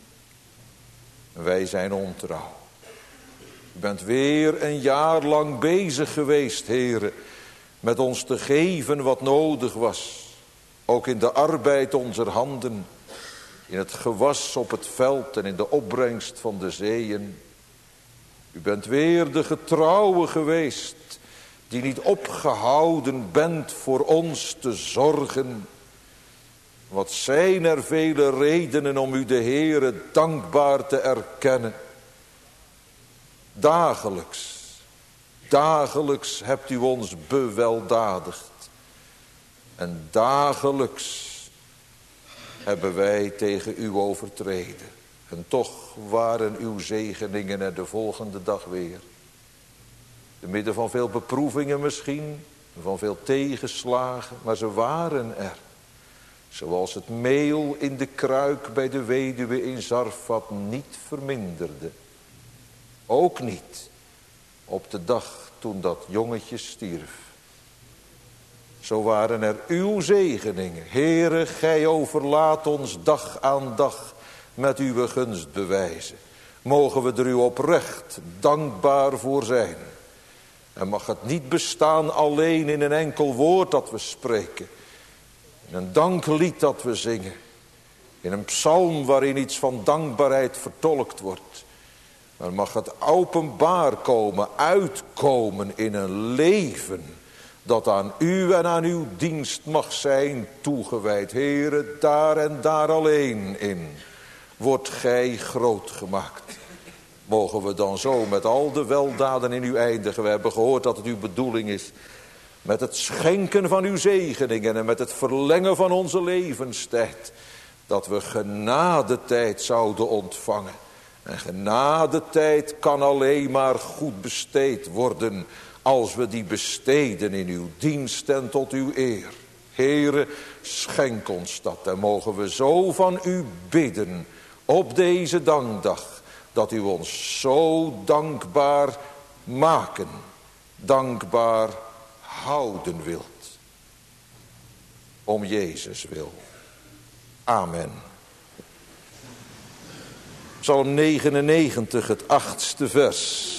Wij zijn ontrouw. U bent weer een jaar lang bezig geweest, Heere, met ons te geven wat nodig was. Ook in de arbeid onze handen, in het gewas op het veld en in de opbrengst van de zeeën. U bent weer de getrouwe geweest, die niet opgehouden bent voor ons te zorgen. Wat zijn er vele redenen om u de Heere dankbaar te erkennen. Dagelijks, dagelijks hebt u ons beweldadigd. En dagelijks hebben wij tegen u overtreden. En toch waren uw zegeningen er de volgende dag weer. Te midden van veel beproevingen misschien, van veel tegenslagen, maar ze waren er. Zoals het meel in de kruik bij de weduwe in Zarfat niet verminderde. Ook niet op de dag toen dat jongetje stierf. Zo waren er uw zegeningen. Heere, gij overlaat ons dag aan dag met uw gunst bewijzen. Mogen we er u oprecht dankbaar voor zijn. En mag het niet bestaan alleen in een enkel woord dat we spreken. In een danklied dat we zingen. In een psalm waarin iets van dankbaarheid vertolkt wordt. Maar mag het openbaar komen, uitkomen in een leven dat aan u en aan uw dienst mag zijn toegewijd. Heere, daar en daar alleen in wordt gij groot gemaakt. Mogen we dan zo met al de weldaden in u eindigen. We hebben gehoord dat het uw bedoeling is. Met het schenken van uw zegeningen en met het verlengen van onze levenstijd. Dat we genadetijd zouden ontvangen. En genadetijd kan alleen maar goed besteed worden als we die besteden in uw dienst en tot uw eer. Heere, schenk ons dat en mogen we zo van u bidden op deze dankdag. Dat u ons zo dankbaar maken, dankbaar houden wilt. Om Jezus wil. Amen. Psalm negenennegentig, het achtste vers.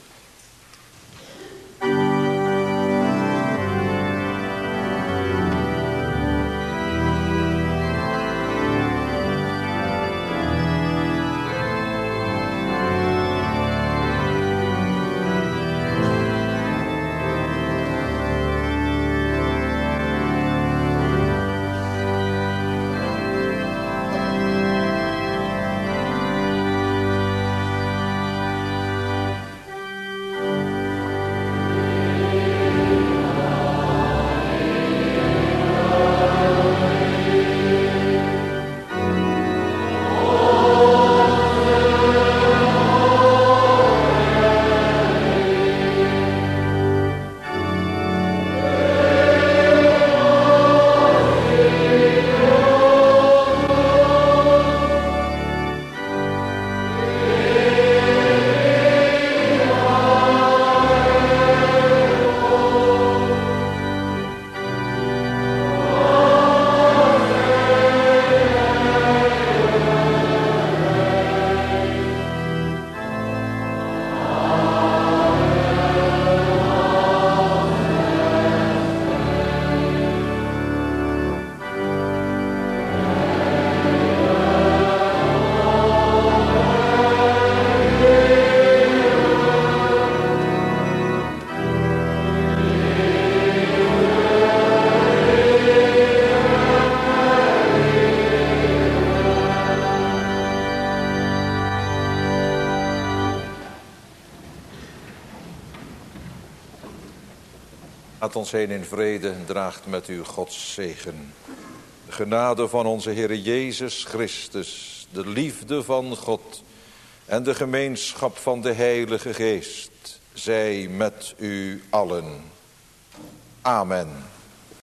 Gaat ons heen in vrede en draagt met u Gods zegen. De genade van onze Heere Jezus Christus, de liefde van God en de gemeenschap van de Heilige Geest, zij met u allen. Amen.